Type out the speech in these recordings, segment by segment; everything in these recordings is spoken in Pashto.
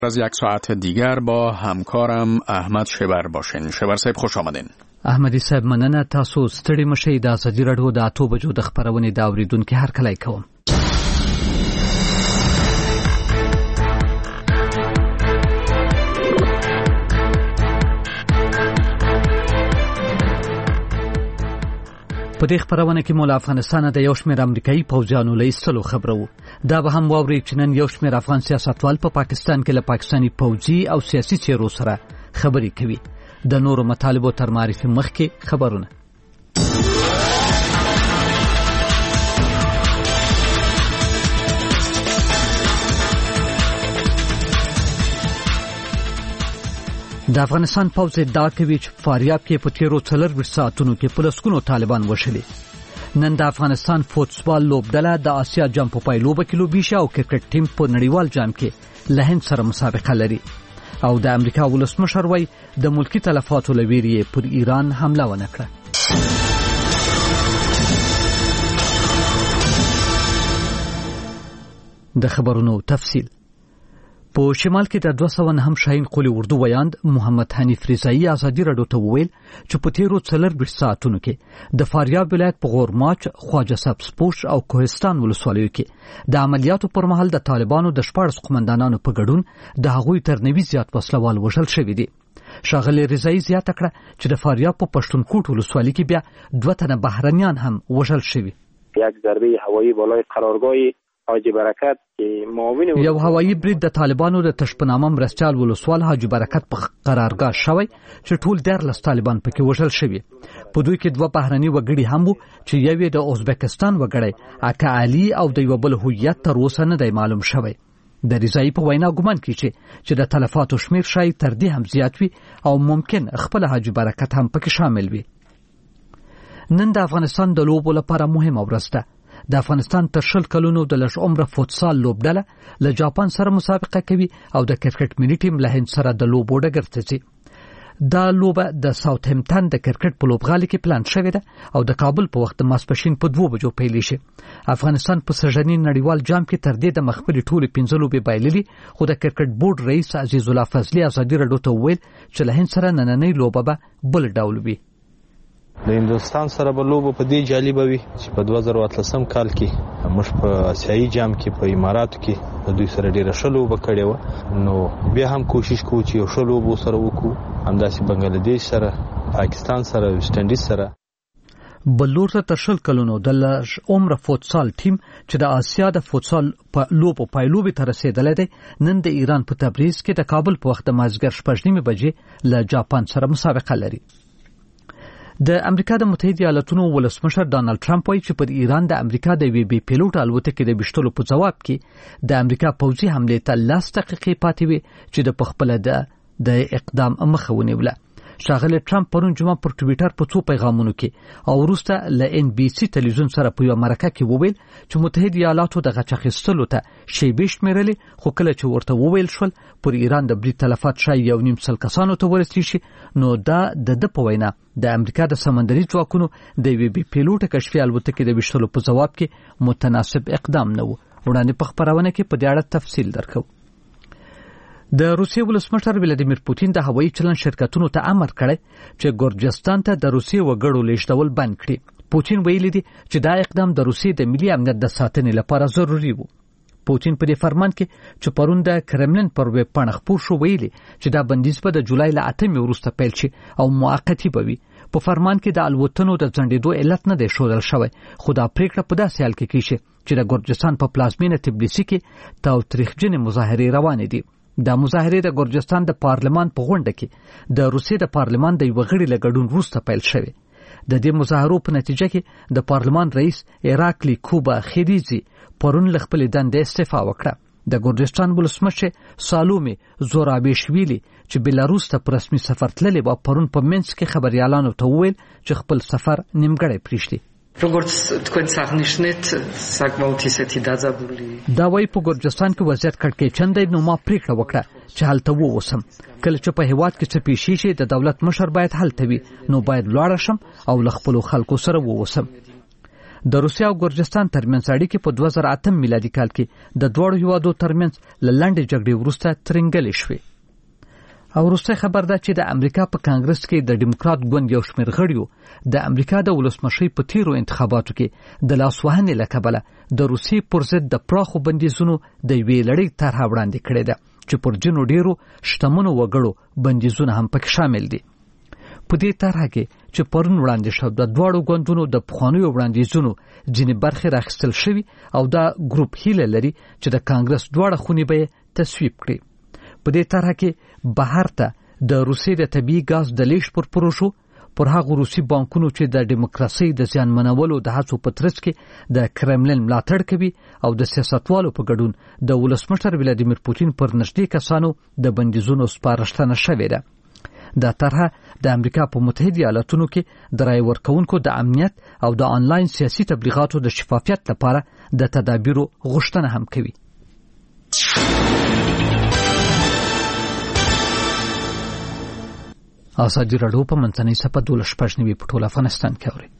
از یک ساعت دیگر با همکارم احمد شبر باشین. شبر صاحب خوش آمدین. احمدی صاحب مننه. تاسو ستړي مشئ. د ازادي راډیو د 8 بجو د خبرونې دا اوریدونکو هر کله کوم. په دې خبرونه کې مولا افغانستان د یو شمېر امریکایي پوځیانو له ایستلو خبرو. دا به هم واوري چې نن یو شمېر افغان سیاستوال په پاکستان کې له پاکستاني پوځي او سیاسي چیرو سره خبرې کوي. د نورو مطالبو تر معرفي مخکې خبرونه. د افغانستان پوځ ادعا کوي چې فاریاب کې په تیرو 24 ساعتونو کې په لسګونو طالبان وشلي. نن د افغانستان فوتبال لوبډله د آسیا جام په پایلوبه کې لوبي شي او کرکټ ټیم په نړیوال جام کې له هند سره مسابقه لري. او د امریکا ولسمشر وایي د ملکی تلفاتو لویری پر ایران حمله ونه کړه. د خبرونو تفصیل. په شمال کې د 209 شاهین قلی اردو ویاند محمد حنیف رضایی ازادي راډیو ته وویل چې په تیرو 24 ساعتونو کې د فاریاب ولایت په غورماچ، خواجه سبزپوش او کوهستان ولسوالیو کې د عملیاتو پر مهال د طالبانو د 14 قومندانانو په ګډون د هغوی تر 90 زیات وسلوال وژل شوي دي. شاغلی رضایی زیاته کړه چې د فاریاب په پښتونخوا ولسوالۍ کې بیا 2 تنه بهرنیان هم وژل شوي. یک ضربه هوایی بالای قرارگاه حاجی برکت یو هوایی برید د طالبانو د تشپنامه مرستیال ولسوال حاجی برکت په قرارګاه شوی چې ټول 14 طالبان پکې وژل شوي. په دوی کې 2 بهرني وګړي هم وو چې یو د ازبکستان وګړی اکا علي او د یو بل هویت تر اوسه نه دی معلوم شوی. د رضایی په وینا ګومان کیږي چې د تلفاتو شمیر شاید تر دې هم زیات وي او ممکن خپل حاجی برکت هم پکې شامل وي. نن د افغانستان د لوبو لپاره مهمه ورځ ده. د افغانستان تر 20 کلونو د لږ عمره فوتسال لوبډله له جاپان سره مسابقه کوي او د کرکټ ملي ټیم له هند سره د لوبو ډګر ته ځي. دا لوبه د ساوثهمپټن د کرکټ په لوبغالي کې پلان شوې ده او د کابل په وخت ماسپښین په 2 بجو پیل شي. افغانستان په سژنی نړیوال جام کې تر دې د مخبلي ټولې 15 لوبې بایللي، خو د کرکټ بورډ رئیس عزیز الله فضلی ازادي راډیو ته وویل چې له هند سره نننۍ لوبه به بل ډول وي. د هندوستان سره به لوبه په دې جالب وي چې په 2013 کال کې موږ په آسیایي جام کې په اماراتو کې د دوی سره ډیره ښه لوبه کړې و. نو بیا هم کوشش کوو چې یو ښه لوبه سره وکړو، همداسې بنگلادیش سره، پاکستان سره، ویسټ انډیز سره. بلور ته تر 20 کلونو د لږ عمره فوتسال ټیم چې د آسیا د فوتسال په لوبو پایلوبې ته رسیدلی دی، نن د ایران په تبریز کې د کابل په وخت د مازدیګر 6:30 بجې له جاپان سره مسابقه لري. د امریکا د متحده ایالاتونو ولسمشر ډانلډ ټرمپ وایي چې پر ایران د امریکا د وی بي پیلوټ الوتکې د بشتلو په جواب کې د امریکا پوځي حمله ته 10 دقیقې پاتې وي چې د پخپله د اقدام مخه ونیوله. شاغلی ټرمپ پرون جمعه پر ټویټر په 2 پیغامونو کې او وروسته له NBC تلویزیون سره په یو مرکه کې وویل چې متحده ایالاتو د غچ اخیستلو ته شیبې شمیرلې، خو کله چې ورته وویل شول پر ایران د برید تلفات شاید 1.5 کسانو ته ورسېږي شي، نو دا د په وینا د امریکا د سمندري ځواکونو د وی بي پیلوټ کشفي الوتکې د وشتلو په جواب کې متناسب اقدام نه و. وړاندې په خبرونه کې په دې اړه تفصیل درکو. د روسیې ولسمشر ولادیمیر پوتین د هوایي چلن شرکتونو ته امر کړی چې ګورجستان ته د روسیې وګړو لیږدول بند کړي. پوتین ویلي دی چې دا اقدام د روسیې د ملي امنیت د ساتنې لپاره ضروري و. پوتین په دې فرمان کې چې پرون د کرملین پر ویب پاڼه خپور شو ویلي چې دا بندیز به د جولای له 8 وروسته پیل شي او موقتی به وي. په فرمان کې د الوتنو د ځنډېدو علت نه دی ښودل شوی، خو دا پریکړه په داسې حال کې کیږي چې د ګورجستان په پلازمینه تبلیسي کې تاوتریخجنې مظاهرې روانې دي. دا مظاهرې د ګورجستان د پارلمان په غونډه کې د روسیې د پارلمان د یو غړي له ګډون وروسته پیل شوی. د دې مظاهرو په نتیجه کې د پارلمان رئیس ایراکلی کوبا خیریزي پرون له خپل دندې استعفا وکړه. د ګورجستان ولسمشر سالومي زورابیشویلی چې بلاروس ته په رسمي سفر تللی و، پرون په منسک کې خبريالانو ته وویل چې خپل سفر نیمګړی پریږدي. دا وایي په ګورجستان کې وضعیت کړکېچن دی، نو ما پریکړه وکړه چې هلته ووسم. کله چې په هیواد کې څه پیښ شي د دولت مشر باید هلته وي، نو باید لاړ شم او له خپل خلکو سره ووسم. د روسیا او ګرجستان ترمنځ اړیکې په 2008 میلادي کال کې د دوړو هیوادو ترمنځ لنډې جګړې وروسته ترنګلې شوې. او وروسته خبر ده چې د امریکا په کانګرس کې د ډیموکرات ګوند یو شمېر غړیو د امریکا د ولسمشۍ په تیرو انتخاباتو کې د لاسوهنې له کبله د روسیې پر ضد د پراخو بندیزونو د یوې لړۍ طرحه وړاندې کړې ده چې پر ځینو ډیرو شتمنو وګړو بندیزونه هم پکې شامل دي. په دې طرحه کې چې پرون وړاندې شو د دواړو ګوندونو د پخوانیو وړاندیزونو ځینې برخې راخیستل شوي او دا ګروپ هیله لري چې د کانګرس دواړه خونې به تصویب کړي. په دې طرحه کې بهر ته د روسیې د طبیعي ګاز د لیږد پر پروژو پر هغو روسي بانکونو چې د دیموکراسۍ د زیانمنولو د هڅو په ترڅ کې د کرملن ملاتړ کوي او د سیاستوالو په ګډون د ولسمشر ولادیمیر پوتین پر نږدې کسانو د بندیزونو سپارښتنه شوې ده. دا طرحه د امریکا په متحده ایالاتونو کې د رای ورکوونکو د امنیت او د آنلاین سیاسي تبلیغاتو د شفافیت لپاره د تدابیرو غوښتنه هم کوي. ازادي راډیو په منځنۍ صفحه 12 په ټول افغانستان کې اوري.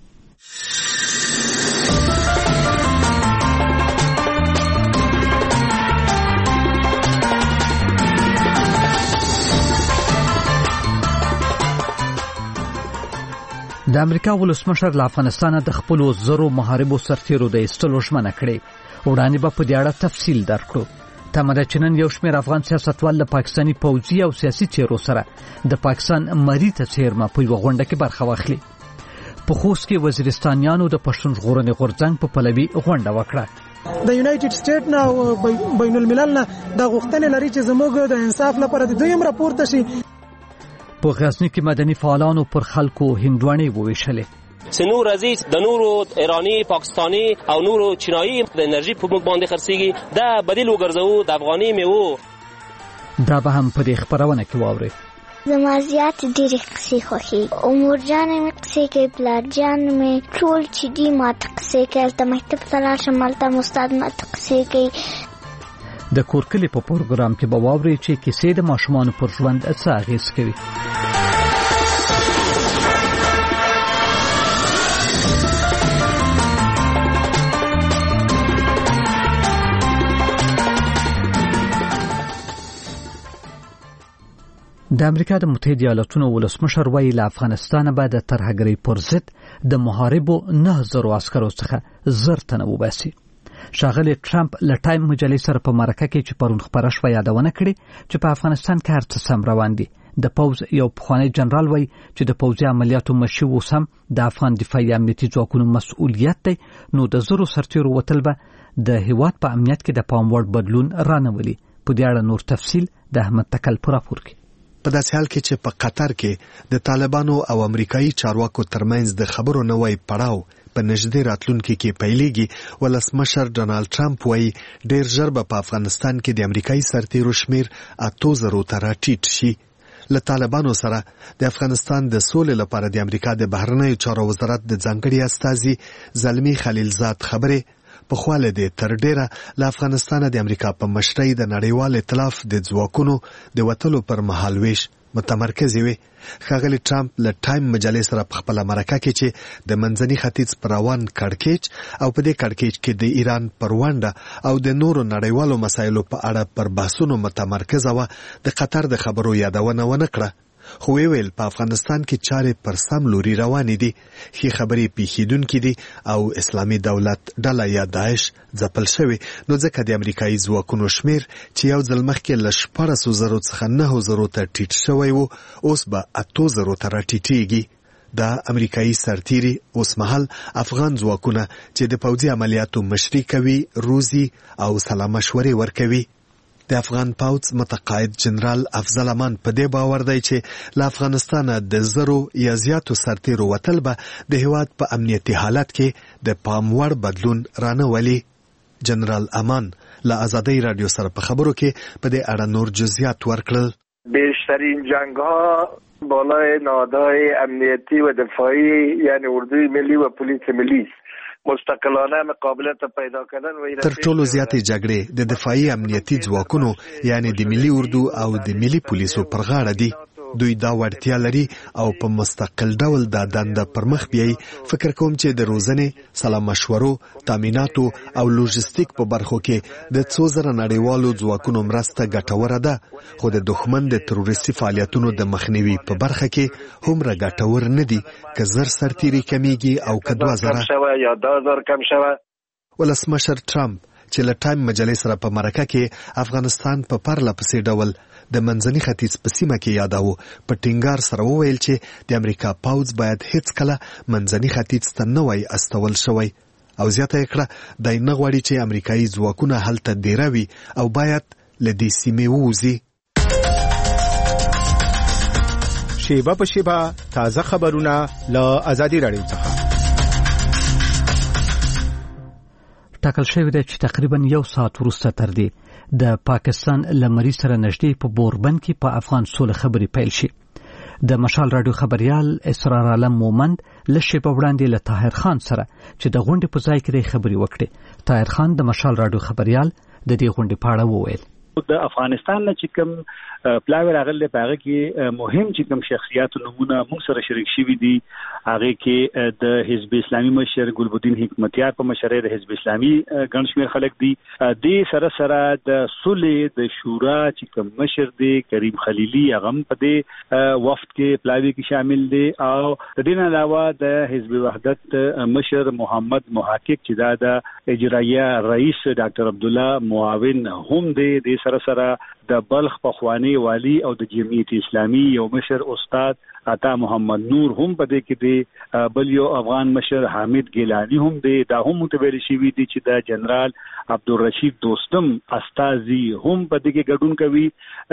د امریکا ولسمشر له افغانستان د خپل زرو محاربو سرتیرو د ایستلو ژمنه کړې. وړاندې به په دې اړه تفصیل درکړو. تمه ده چې نن یو شمېر افغان سیاستوال له پاکستاني پوځي او سیاسي څیرو سره د پاکستان مری ته څیرمه په یوه غونډه کې برخه واخلي. په خوست کې وزیرستانیانو د پښتون ژغورنې غورځنګ په پلوي غونډه وکړه. د یونایټډ سټیټ نه او بین الملل نه د غوښتنې لري چې زموږ د انصاف لپاره د دویم راپورته شي. په غزنی کې مدني فعالانو پر خلکو هندوانې وویشلې. سنور عزیز د نورو ایرانی، پاکستانی او نورو چینایي د انرژي په موږ باندې خرڅيږي دا بدیل وګرځو د افغاني میوه. دا به هم په دې خبرونه کې واوري. زما زیات ډېرې قصې خوښي. عمر جان مې قصې کوي، پلار جان مې ټول چې دي ماته قصې کوي. هلته مکتب ته لاړ شم هلته هم استاد ماته قصې کوي. د کورکلي په پروګرام کې به واوري چې کیسې د ماشومانو پر ژوند څه اغېز کوي. د امریکا د متحده ایالاتونو ولسمشر وایي له افغانستانه به د ترهګرۍ پر ضد د محاربو 9000 عسکرو څخه 1000 تنه وباسي. ښاغلی ټرمپ له ټایم مجلې سره په مرکه کې چې پرون خپره شوه یادونه کړې چې په افغانستان کې هر څه سم روان دي. د پوځ یو پخوانی جنرال وایي چې د پوځي عملیاتو مشر اوس هم د افغان دفاعي امنیتي ځواکونو مسؤلیت دی، نو د زرو سرتیرو وتل به د هیواد په امنیت کې د پام وړ بدلون رانولي. په دې اړه نور تفصیل د احمد تکل په راپور کې. په داسې حال کې چې په قطر کې د طالبانو او امریکایي چارواکو ترمنځ د خبرو نوی پړاو په نږدې راتلونکي کې پیلېږي، ولسمشر ډونالد ټرمپ وایي ډېر ژر به په افغانستان کې د امریکایي سرتیرو شمیر 8000 ته راټیټ شي. له طالبانو سره د افغانستان د سولې لپاره د امریکا د بهرنیو چارو وزارت د ځانګړي استازي زلمی خلیلزاد خبرې په خواله دي تر ډیره له افغانستان د امریکا په مشرۍ د نړیوال ائتلاف د ځواکونو د وټلو پر مهال ویش متمرکز وي. ښاغلی ټرمپ له ټایم مجلې سره په خپل مرکه کې چې د منځني ختیځ پر روان کړکېچ او په دې کړکېچ کې د ایران پر ونډه او د نورو نړیوالو مسایلو په اړه پر بحثونو متمرکز و د قطر د خبرو یادونه ونه کړه. خو ویل په افغانستان کې چارې پر سم لوري روانې دي، ښې خبرې پیښیدونکې دي او اسلامي دولت ډله یا داعش ځپل شوی، نو ځکه د امریکایي ځواکونو شمیر چې یو ځل مخکې له 14,000 څخه 9,000 ته ټیټ شوی و اوس به 8,000 ته راټیټېږي. دا امریکایي سرتیري اوس مهال افغان ځواکونه چې د پوځي عملیاتو مشري کوي، روزي او سلا مشورې ورکوي. د افغان پوځ متقاعد جنرال افضل امان په دې باور دی چې له افغانستانه د زرو یا زیاتو سرتیرو وتل به د هیواد په امنیتي حالت کې د پام وړ بدلون رانولي. جنرال امان له آزادۍ رادیو سره په خبرو کې په دې اړه نور جزئیات ورکړل. بیشترین جنگ‌ها بالای نهادهای امنیتی و دفاعی یعنی اردوی ملی و پلیس ملی مستقلانه مقابلت پیدا کردن و تر ټولو زیاتې جګړې د دفاعي امنیتي ځواکونو یعنی د ملي اردو او د ملي پولیسو پر غاړه دي. دوی دا وړتیا لري او په مستقل ډول دا دنده پرمخ بیایي. فکر کوم چې د روزنې، سلا مشورو، تامیناتو او لوژستیک په برخو کې د څو زره نړیوالو ځواکونو مرسته ګټوره ده، خو د دښمن د تروریستي فعالیتونو د مخنیوي په برخه کې هومره ګټور نه دي که زر سرتیري کمیږي او که 2000 یا 10,000 کم شوه. ولسمشر ټرمپ چې له ټایم مجلې سره په مرکه کې افغانستان په پرله پسې ډول د منځني ختیځ په سیمه کې یاداوه، په ټینګار سره وویل چې د امریکا پوځ باید هیڅ کله منځني ختیځ ته نه وای استول شوی، او زیاته یې کړه دای نه غواړي چې امریکایي ځواکونه هلته دیره وي او باید له دې سیمې ووځي. شیبه په شیبه تازه خبرونه له ازادي راډیو څخه. ټاکل شوی دی چې تقریبا 1 ساعت وروسته تر دې د پاکستان لمری سره نږدې په بوربند کې په افغان سوله خبري پیل شي. د مشال رادیو خبريال اسرار عالم مومند لشي په وړاندې له طاهر خان سره چې د غونډې په ځای کې خبري وکړي. طاهر خان د مشال رادیو خبريال د دې غونډې په اړه وویل. د افغانستان نه چې کوم پلاوی راغلی په هغه کې مهم چې کوم شخصیات نمونه موږ سره شریک شوي دي. هغه کې د حزب اسلامي مشر ګلبدین حکمتیار په مشرۍ د حزب اسلامي ګڼ شمېر خلک دي. د سره د صلح د شورا چې کوم مشر دی کریم خلیلی هغه په دې وفد کې پلاوی کې شامل دي، او د دې علاوه د حزب وحدت مشر محمد محقق چې دا د اجرایه رئیس ډاکټر عبد الله معاون هم دی. د سره د بلخ پخوانی والی او د جمعیت اسلامي یو مشر استاد عطا محمد نور هم په دې کې دی. بل یو افغان مشر حامد ګیلانی هم دی. دا هم متویل شوی دی چې د جنرال عبدالرشید دوستم استازي هم په دې کې ګډون کوي.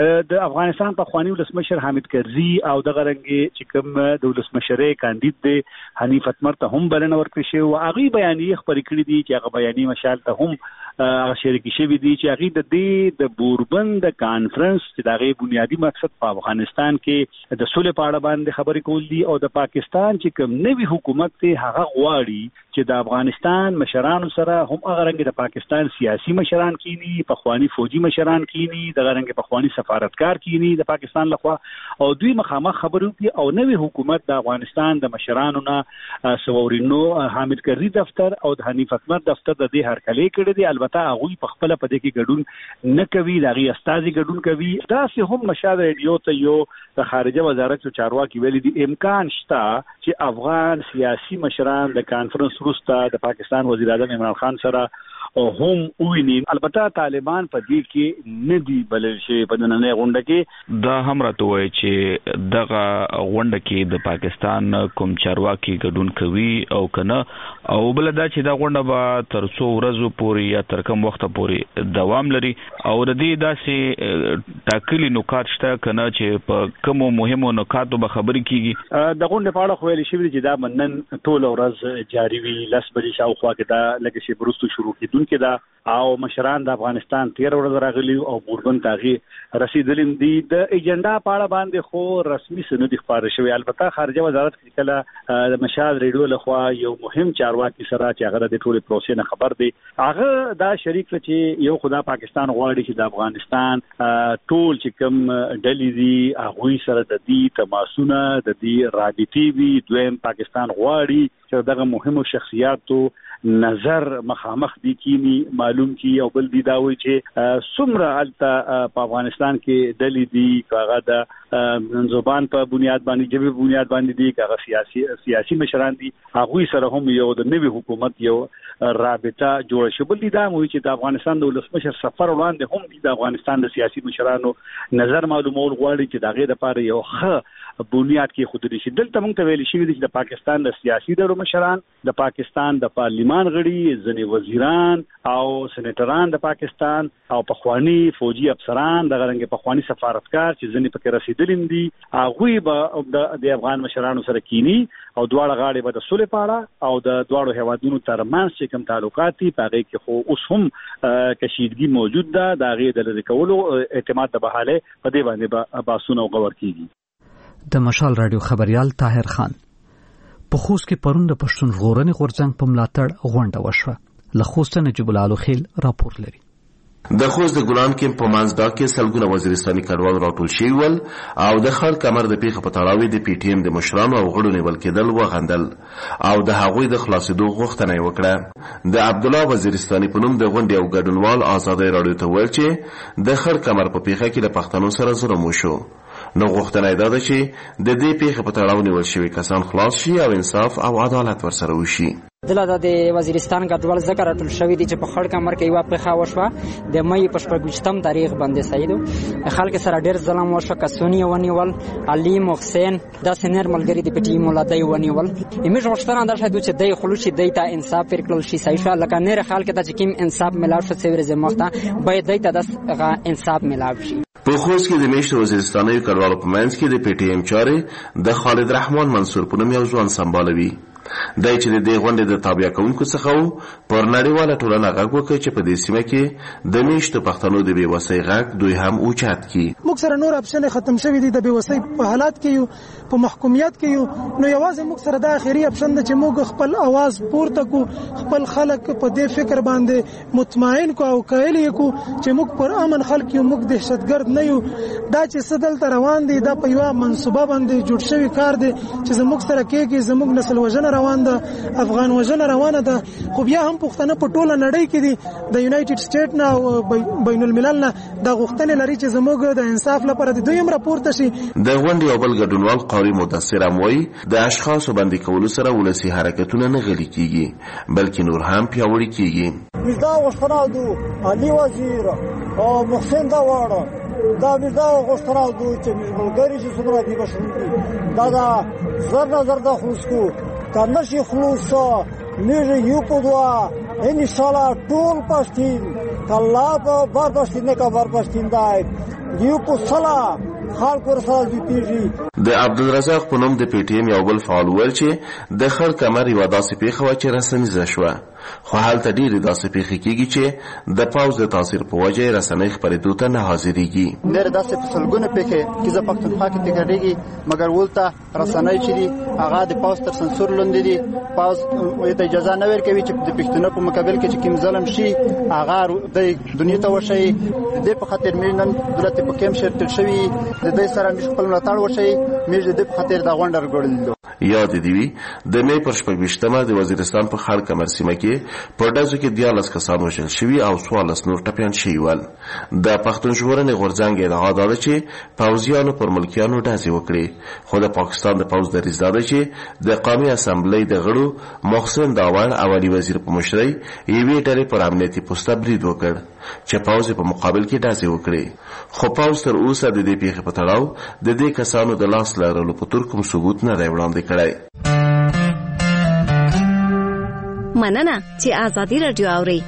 د افغانستان پخوانی ولسمشر حامد کرزي او د غرنګي چې کوم د ولسمشرۍ کاندید دی حنیف اتمر ته هم بلنه ورکړي شو. هغه بیانیه خبرې کړې دي چې هغه بیانیه مشال ته هم شریک شوی دي چې هغه د بوربند کانفرنس چې دغه بنیادی مقصد په افغانستان کې د صلح په اړه باندې خبرې کول دي، او د پاکستان چې کوم نوی حکومت ته هغه غواړي چې د افغانستان مشرانو سره هم هغه رنګ د پاکستان سیاسي مشران کینی، پخوانی فوجي مشران کینی، د رنګ پخوانی سفارتکار کینی د پاکستان لخوا، او دوی مخامخ خبرو کوي. او نوی حکومت د افغانستان د مشرانو نه سوورینو حامد کرزي دفتر او د حنیف اتمر دفتر د دې هرکلې کړې دي. البته هغه په خپل په دې کې ګډون نه کوي، دغه استازي ګډون کوي. دا چې هم مشال ریډیو ته یو د خارجه وزارت چارواکي ویلي دي امکان شته چې افغان سیاسي مشران د کانفرنس وروسته د پاکستان وزیر اعظم عمران خان سره هم ویني. البته طالبان په دې کې نه دی بلل شي. په نننۍ غونډه کې دا هم راته وایي چې دغه غونډه کې د پاکستان کوم چارواکي ګډون کوي او کنه، او بل دا چې دا غونډه به تر څو ورځو پورې یا تر کوم وخت پورې دوام لري، او د دې داسې ټاکلي نکات شته کنه چې په کوم مهمو نکاتو به خبرې کیږي. د غونډې په اړه خو ویل شوی چې دا منن ټول ورځ جاری وي، لس بجې شاوخوا کې دا لکه شی برستو شروع کیدون کې دا، او مشران د افغانستان 13 ورځې راغلي او بوربند ته رسیدلین دي. د ایجنډا په اړه باندې خو رسمي سند خبره شوی. البته خارجه وزارت کې کله د مشال ریډیو لخوا یو مهم چارواکي سره چې هغه د ټولې پروسې نه خبر دی، هغه دا شریک چې یو خدا پاکستان غواړي چې د افغانستان ټول چې کوم ډلې دي هغه سره د دې تماسونه د دې رابطې وي. دویم پاکستان غواړي چې دغه مهمو شخصیاتو نظر مخامخ دي کینی معلوم کی، او بل دی دا وی چې څومره الته په افغانستان کې ډلې دي هغه د زبان په بنیاد باندې جبه بنیاد باندې دي هغه سیاسي مشران دي، هغه سره هم یو د نوي حکومت یو رابطه جوړ شو. بل دی دا وی چې د افغانستان د ولسمشر سفر وړاندې هم د افغانستان د سیاسي مشرانو نظر معلومول غواړي چې دغه لپاره یو ښه بنیاد کې خود دي. دلته موږ ته ویل شي چې د پاکستان د سیاسي ډلو مشران، د پاکستان د پارلیمان غړي، ځنې وزیران او سېنیټران د پاکستان او پخوانی فوجي افسران د غرنګ پخوانی سفارتکار چې ځنې پکې رسیدلین دي، هغه به د افغان مشرانو سره کینی او دواړه غاړي به د صلح پاړه او د دواړو هیوادونو ترمنځ چې کوم تعلقات دي په هغه کې خو اوس هم کشیدګي موجود ده. د هغه د لری کولو اعتماد د بحاله په دې باندې باسونه او غور کیږي. د مشال رادیو خبريال طاهر خان په خوست کې پرون د پښتون ژغورنې غورځنګ په ملاتړ غونډه وشوه. له خوست نه جبل الو خیل راپور لري. د خوست د ګلان کمپ په منځ کې سلګونه وزیرستاني کډوال راټول شوي ول او د خړ کمر د پیښې په تړاو د پی ټی ایم د مشرانو او غړو نیول کېدل وغندل او د هغوی د خلاصېدو غوښتنه یې وکړه. د عبد الله وزیرستاني په نوم د غونډې او ګډونوال ازادۍ راډیو ته ویل چې د خړ کمر په پیښه کې د پښتنو سره ظلم وشو. نو غوښتنه یې دا ده چې د دې پیښې په تړاو نیول شوي کسان خلاص شي او انصاف او عدالت ورسره وشي. دلته د وزیرستان ګډوال ذکر راټول شوی دی چې په خړ کمر کې یو پیښه وشوه د مې په 28 تاریخ باندې سیدو خلک سره ډیر ظلم وشو. کسونی ونیول علي محسن د سینر ملګری دی پټي مولادای ونیول. ایمه غوښتنه ده چې دای خلوشي دای ته انصاف ورکړل شي. صحیح لکه نیر خلک ته چې کوم انصاف ملاو شي سویر زموږ باید دای ته د انصاف ملاو شي. په خوست کې د میشت وزیرستاني کډوالو په منځ کې د پی ټی ایم چارې د خالد رحمان منصور په نوم یو ځوان سمبالوي. دای چې د دې غونډې د تابع کوونکو څخه وو پر نړیواله ټولنه غږ وکړ چې په دې سیمه کې د میشتو پښتنو د بېوسۍ غږ دوی هم اوچت کړي. موږ سره نور اپشن ختم شوی دی د بېوسۍ په حالات کې یو په محکومیت کې یو نو یوازې موږ سره د اخیری اپشن د چې موږ خپل आवाज پورته کو خپل خلک په دې فکر باندې مطمئن کو او کایل کو چې موږ پر امن خلک یو موږ دهشتګرد نه یو. دا چې سدل تر روان دي دا په یو منصوبه باندې جوړ شوی کار دی چې زموږ سره کېږي زموږ نسل وژنه روان ده افغان وژنه روانه ده. خو بیا هم پښتنه په ټوله نړۍ کې دي د یونایټډ سټیټ نه او بین الملل نه د غوښتنې لري چې زموږ د انصاف لپاره د دوی هم راپورته شي. د غونډې او بل ګډونوال قاری مدثر هم وایي د اشخاصو بندي کولو سره ولسي حرکتونه نه غلي کیږي بلکې نور هم پیاوړي کیږي. دا غوښتنه ده علي وزیر او محسن داوړ دا دا غوښتنه ده چې ملګری چې څومره دي بشو دا زر د خوشکو کنشي خلوصا میره یو پدوا ان شاء الله ټول پښتین کله په بار پښتین نه کا بار پښتین دای یو په صلا خلک ورسره دي پیږي. د عبدالرزاق په نوم د پی ټی ایم یو بل فعال ویل چې د خړ کمر یوه داسې پیښه وه چې رسنیزه شوه خو هلته ډېرې داسې پیښې کېږي چې د پوځ د تاثیر په وجه یې رسنۍ خپرېدو ته نه حاضرېږي. ډېرې داسې په سلګونه پیښې کې زه پښتونخوا کې تکرارېږي مګر ولته رسنۍ چې دي هغه د پوځ تر سنسور لاندې دي. پوځ ته اجازه نه ورکوي چې د پښتنو په مقابل کې چې کوم ظلم شي هغه د دنیا ته وشي. د دې په خاطر موږ نن دولت په کوم شرط شوي د دې سره موږ خپل ملاتړ وشي موږ د دې په خاطر دا غونډه راغړل. یاد دی وی د مې پر 28 د وزیرستان په خړ کمر سیمه کې په ډزو کې 14 کسان وژل شوي او 14 نور ټپیان شوي ول. د پښتون ژغورنې غورځنګ ادعا ده چې پوځیانو پر ملکیانو ډزې وکړي خو د پاکستان د پوځ دریځ ده چې د قومي اسامبلۍ د غړو محسن داوړ او علي وزیر په مشرۍ یوې ډلې پر امنیتي پوسته برید وکړ چې پوځ په مقابل کې ډزې وکړي خو پوځ تر اوسه د دې پیښې په تړاو د دې کسانو د لاس لرلو په تور کوم ثبوت نه دی وړاندې کړی. مننه چې آزادي رادیو اوري.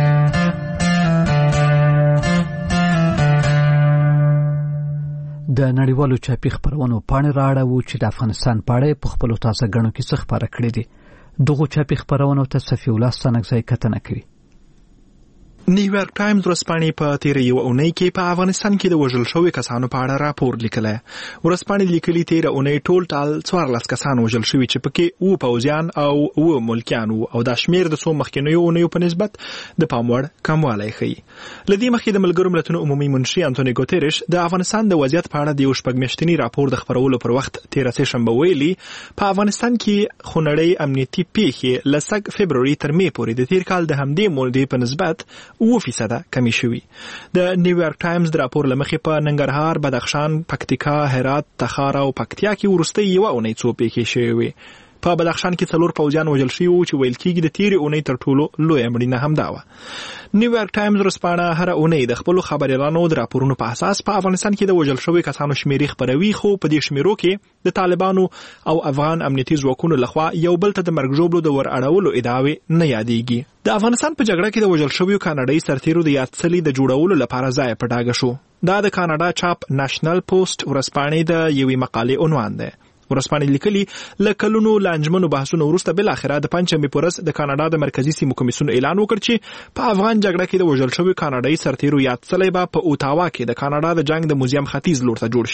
د نړیوالو چاپی خبرونو پاڼې راړو چې د افغانستان په اړه په خپل تازه غنو کې څه خبره کړې دي. دغه چاپی خبرونو ته صفی الله ستنګزای کتنه کوي. نیویارک ټایمز ورځپاڼې په تیره یوه اونۍ کې په افغانستان کې د وژل شوي کسانو په اړه راپور لیکلی. ورځپاڼې لیکلي تیره اونۍ ټول ټال 14 کسان وژل شوي چې پکې 7 پوځیان او 7 ملکیان وو او دا شمیر د څو مخکینیو اونیو په نسبت د پام وړ کموالی ښیي. له دې مخکې د ملګرو ملتونو عمومي منشي انټونی ګوتریش د افغانستان د وضعیت په اړه د یو شپږ میاشتني راپور د خپرولو پر وخت 13 شنبه ویلي په افغانستان کې خونړۍ امنیتي پیښې له سږ فبروري تر مې پورې د تیر کال د همدې مودې په نسبت 9% کمی شوي. د نیویارک ټایمز د راپور له مخې په ننګرهار، بدخشان، پکتیکا، هرات، تخار او پکتیا کې وروستۍ یوه اونۍ څو پیښې شوې وې. په بدخشان کې 4 پوځیان وژل شوي وو چې ویل کېږي د تیرې اونۍ تر ټولو لویه مړینه همدا وه. نیویارک ټایمز ورځپاڼه هره اونۍ د خپلو خبریالانو د راپورونو په اساس په افغانستان کې د وژل شوي کسانو شمیرې خپروي خو په دې شمیرو کې د طالبانو او افغان امنیتي ځواکونو لخوا یو بل ته د مرګ ژوبلو د ور اړولو ادعاوې نه یادېږي. د افغانستان په جګړه کې د وژل شویو کاناډایي سرتیرو د یاد څلي د جوړولو لپاره ځای په ډاګه شو. دا د کاناډا چاپ نېشنل پوسټ ورځپاڼې د یوې مقالې عنوان دی. ورځپاڼې لیکلي له کلونو لانجمنو بحثونو وروسته بالاخره د پنځمې په ورځ د کاناډا د مرکزي سیمو کمیسیون اعلان وکړ چې په افغان جګړه کې د وژل شویو کاناډایي سرتیرو یاد څلی به په اوتاوا کې د کاناډا د جنگ د موزیم ختیځ لور ته جوړ شي.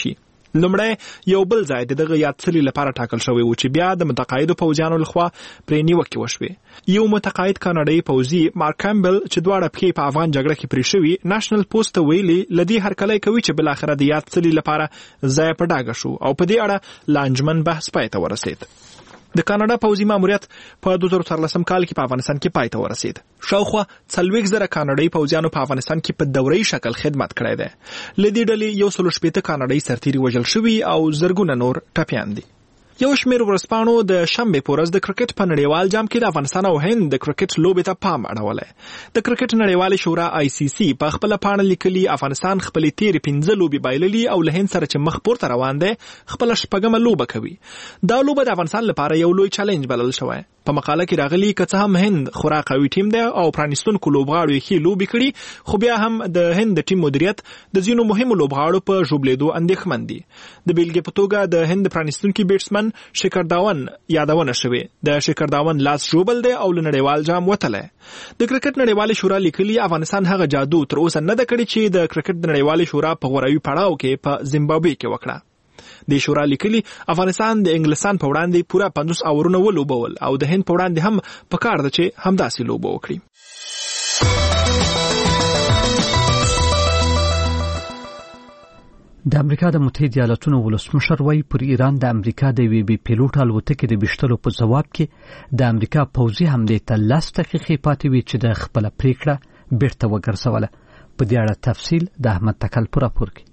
لومړی یو بل ځای دغه یادڅلي لپاره ټاکل شوی و چې بیا د متقاعدو پوځیانو لخوا پرې نیوکې وشوې. یو متقاعد کاناډایي پوځي مارک کامبل چې دواړه پښې په افغان جګړه کې پرې شوي نېشنل پوسټ ویلي لدی هرکلی کوي چې بل اخر د یادڅلي لپاره ځای په ډاګه شو او په دې اړه لانجمن بحث پای ته ورسید. د کاناډا پوځي ماموریت په 2014 کال کې په افغانستان کې پای ته ورسید. شاوخوا 40,000 کاناډایي پوځیانو په افغانستان کې په دوري شکل خدمت کړی دی. لدې ډلې 160 کاناډایي سرتیري وژل شوي او زرګونه نور ټپیان دي. یو شمېر ورځپاڼو د شنبې په ورځ د کرکټ په نړیوال جام کې د افغانستان او هند د کرکټ لوبې ته پام اړولی. د کرکټ نړیوالې شورا ICC په خپله پاڼه لیکلي افغانستان خپلې تېرې 15 لوبې بایللي او له هند سره چې مخ پورته روان دی خپله 6مه لوبه کوي. دا لوبه د افغانستان لپاره یو لوی چالنج بلل شوی. په مقاله کې راغلي که څه هم هند خورا قوي ټیم دی او پرانیستونکو لوبغاړو یې ښې لوبې کړي خو بیا هم د هند د ټیم مدیریت د ځینو مهمو لوبغاړو په ژوبلېدو اندېښمن دي. د بیلګې په توګه د هند پرانیستونکي بیټسمن شیکر داون یادونه شوې. د شیکر داون لاس ژوبل دی او له نړیوال جام وتلی. د کرکټ نړیوالې شورا لیکلي افغانستان هغه جادو تر اوسه نه ده کړې چې د کرکټ د نړیوالې شورا په غوروي پړاو کې په زیمبابوې کې وکړه. د شورا لیکلي افغانستان د انګلستان په وړاندې پوره 50 اورونه ولوبول او د هند په وړاندې هم پکار ده چې همداسې لوبه وکړي. د امریکا د متحده ایالاتونو ولسمشر وایي پر ایران د امریکا د یوې بې پیلوټ الوتکې د ویشتلو په ځواب کې د امریکا پوځي حملې ته 10 دقیقې پاتې وي چې د خپله پریکړه بیرته وګرځوله. په دې اړه تفصیل د احمد تکل په راپور کې.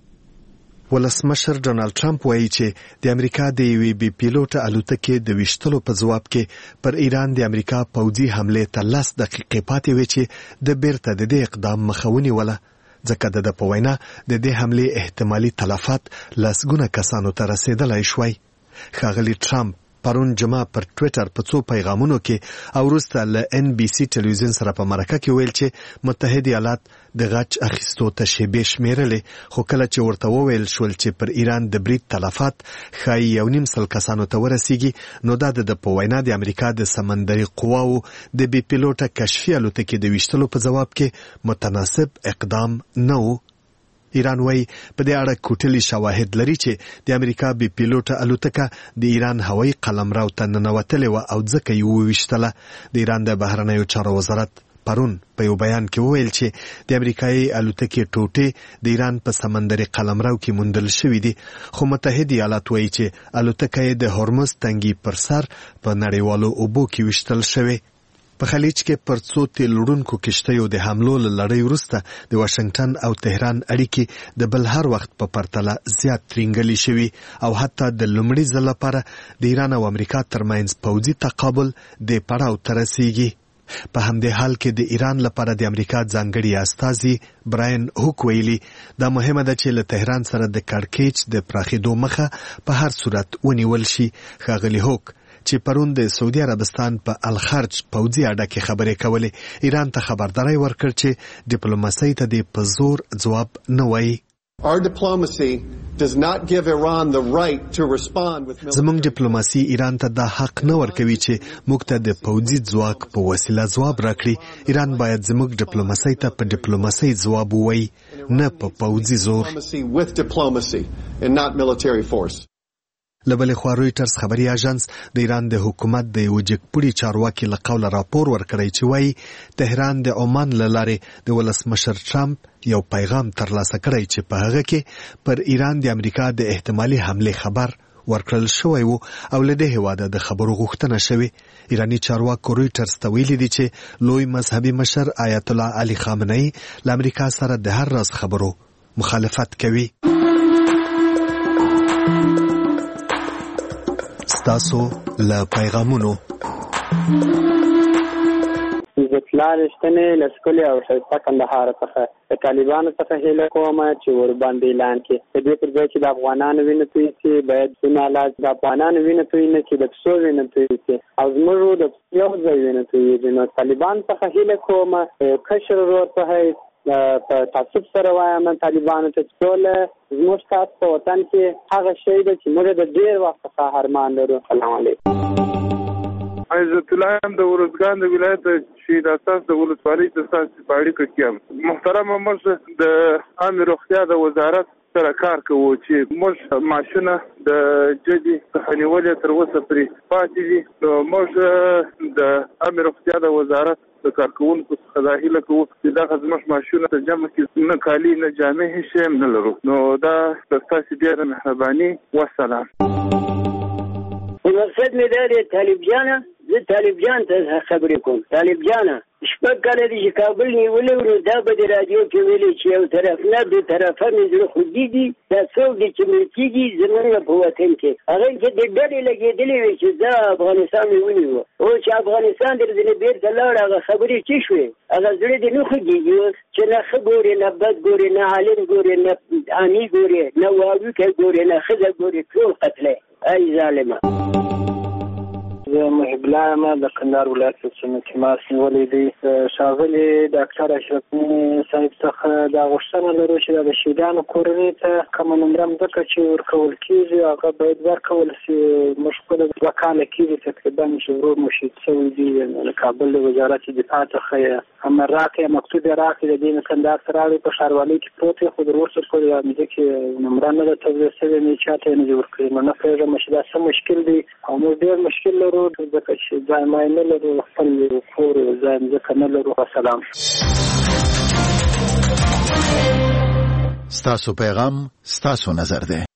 ولسمشر ډونالد ټرمپ وایي چې د امریکا د یوې بې پیلوټه الوتکې د ویشتلو په ځواب کې پر ایران د امریکا پوځي حملې ته 10 دقیقې پاتې وي چې د بیرته د دې اقدام مخه ونیوله ځکه د په وینا د دې حملې احتمالي تلفات لسګونه کسانو ته رسیدلی شوی. ښاغلي ټرمپ پرون جمعه پر ټویټر په څو پیغامونو کې او وروسته له NBC ټلویزیون سره په مرکه کې ویل چې متحده ایالات د غچ اخیستو ته شیبې شمیرلې خو کله چې ورته وویل شول چې پر ایران د برید تلفات ښایي 1.5 کسانو ته ورسیږي نو دا د په وینا د امریکا د سمندري قواو د بې پیلوټه کشفي الوتکې د ویشتلو په ځواب کې متناسب اقدام نه و. ایران وایي په دې اړه کوټلي شواهد لري چې د امریکا بې پیلوټه الوتکه د ایران هوایي قلمرو ته ننوتلې وه او ځکه یې وویشتله. د ایران د بهرنیو چارو وزارت پرون په یو بیان کې وویل چې د امریکایي الوتکې ټوټې د ایران په سمندري قلمرو کې موندل شوي دي خو متحده ایالات وایي چې الوتکه یې د هورمز تنګي پر سر په نړیوالو اوبو کې ویشتل شوې. په خلیج کې پر څو تیل وړونکو کشتیو د حملو له لړۍ وروسته د واشنګټن او تهران اړیکې د بل هر وخت په پرتله زیات ترینګلې شوي او حتی د لومړي ځل لپاره د ایران او امریکا ترمنځ پوځي تقابل د پړاو ته رسیږي. په همدې حال کې د ایران لپاره د امریکا ځانګړي استازي براین هوک ویلي دا مهمه ده چې له تهران سره د کړکېچ د پراخېدو مخه په هر صورت ونیول شي. ښاغلي هوک چې پرون د سعودي عربستان په الخرج پوځي اډه کې خبرې کولې ایران ته خبرداری ورکړ چې ډیپلوماسۍ ته د په زور ځواب نه وایي. زموږ ډیپلوماسي ایران ته دا حق نه ورکوي چې موږ ته د پوځي ځواک په وسیله ځواب راکړي. ایران باید زموږ ډیپلوماسۍ ته په ډیپلوماسۍ ځواب ووایي نه په پوځي زور. لبلې خوا رویټرز خبري اژانس د ایران د حکومت د یو جګپوړي چارواکي له قوله راپور ورکړی چې وایي تهران د عمان له لارې د ولسمشر ټرمپ یو پیغام ترلاسه کړی چې په هغه کې پر ایران د امریکا د احتمالي حملې خبر ورکړل شوی و او له دې هېواده د خبرو غوښتنه شوې. ایراني چارواکو رویټرز ته ویلي دي چې لوی مذهبي مشر آیت الله علي خامنه‌ای له امریکا سره د هر راز خبرو مخالفت کوي. ستاسو له پیغامونو زتلا رښتنې لسکلي او ښایسته کندهار څخه د طالبانو څخه هیله کوم چې ورباندې اعلان کړي د دې پر ځای چې د افغانانو وینه توی شي باید څونه علاج د افغانانو وینه توی نه چې د پسو وینه توی شي او زموږ د یو ځای وینه توی نو طالبان څخه هیله کوم کشر ورور په حیث په تعصب سره وایم طالبانو ته ټول زموږ تاسو په وطن کې هغه شی ده چې موږ د ډېر وخت څخه ارمان لرو. سلام علیکم. عزت الله د ورزګان د ولایت شهید اساس د ولسوالۍ د اساس په اړیکه کې محترم ممر د عامه روغتیا د وزارت سره کار کوو چې موږ ماشونه د جدي حنیولې تر اوسه پرې پاتې دي. نو موږ د امر روغتیا د وزارت د کارکوونکو څخه دا هیله کوو چې دغه زموږ ماشونه ته جمع کړي، نه کالي نه جامې هیڅ شی نه لرو. نو دا ستاسو ډېره مهرباني. والسلام. مقصد مې دا دی طالب جانه، زه طالب جان ته خبرې کوم. طالب جانه شپږ کاله دي چې کابل نیولې ورو دا به د رادیو کې ویلې چې یو طرف نه د طرفه مې زړه خوږېږي، دا څوک دي چې مړ کېږي زموږ په وطن کې. هغه کې د ډلې لګېدلې وې چې زه افغانستان مې ونیو، او چې افغانستان درځنې بېرته لاړ، هغه خبرې څه شوې؟ هغه زړه دې نه خوږېږي اوس چې نه ښه ګورې، نه بد ګورې، نه عالم ګورې، نه عامي ګورې، نه واویکی ګورې، نه ښځه ګورې، ټول قتلی. ای ظالمه. زه محب الله یم د کندهار ولایت څخه چې ما نیولې دی. ښاغلي ډاکټر اشرف صاحب څخه دا غوښتنه لرو چې د شهیدانو کورنۍ ته کومه نمره مځکه چې ورکول کېږي هغه باید ورکول شي. موږ خپل 2 کاله کېږي تقریبا چې ورور مو شهید شوی دی. د کابل د وزارت دفاع څخه امر راکړی، مکتوب یې راکړی، د دې نه کندهار ته راغلی، په ښاروالۍ کې پروت دی، خو تر اوسه پورې د مځکې نمره نه ده توضیح شوې، نه یې چاته یې نه دي ورکړي. نو نه پوهېږم چې دا څه مشکل دی، او موږ ډېر مشکل لرو ځکه چې ځای مای نه لرو، خپل کور ځای مځکه نه لرو. السلام. ستاسو پیغام ستاسو نظر دی.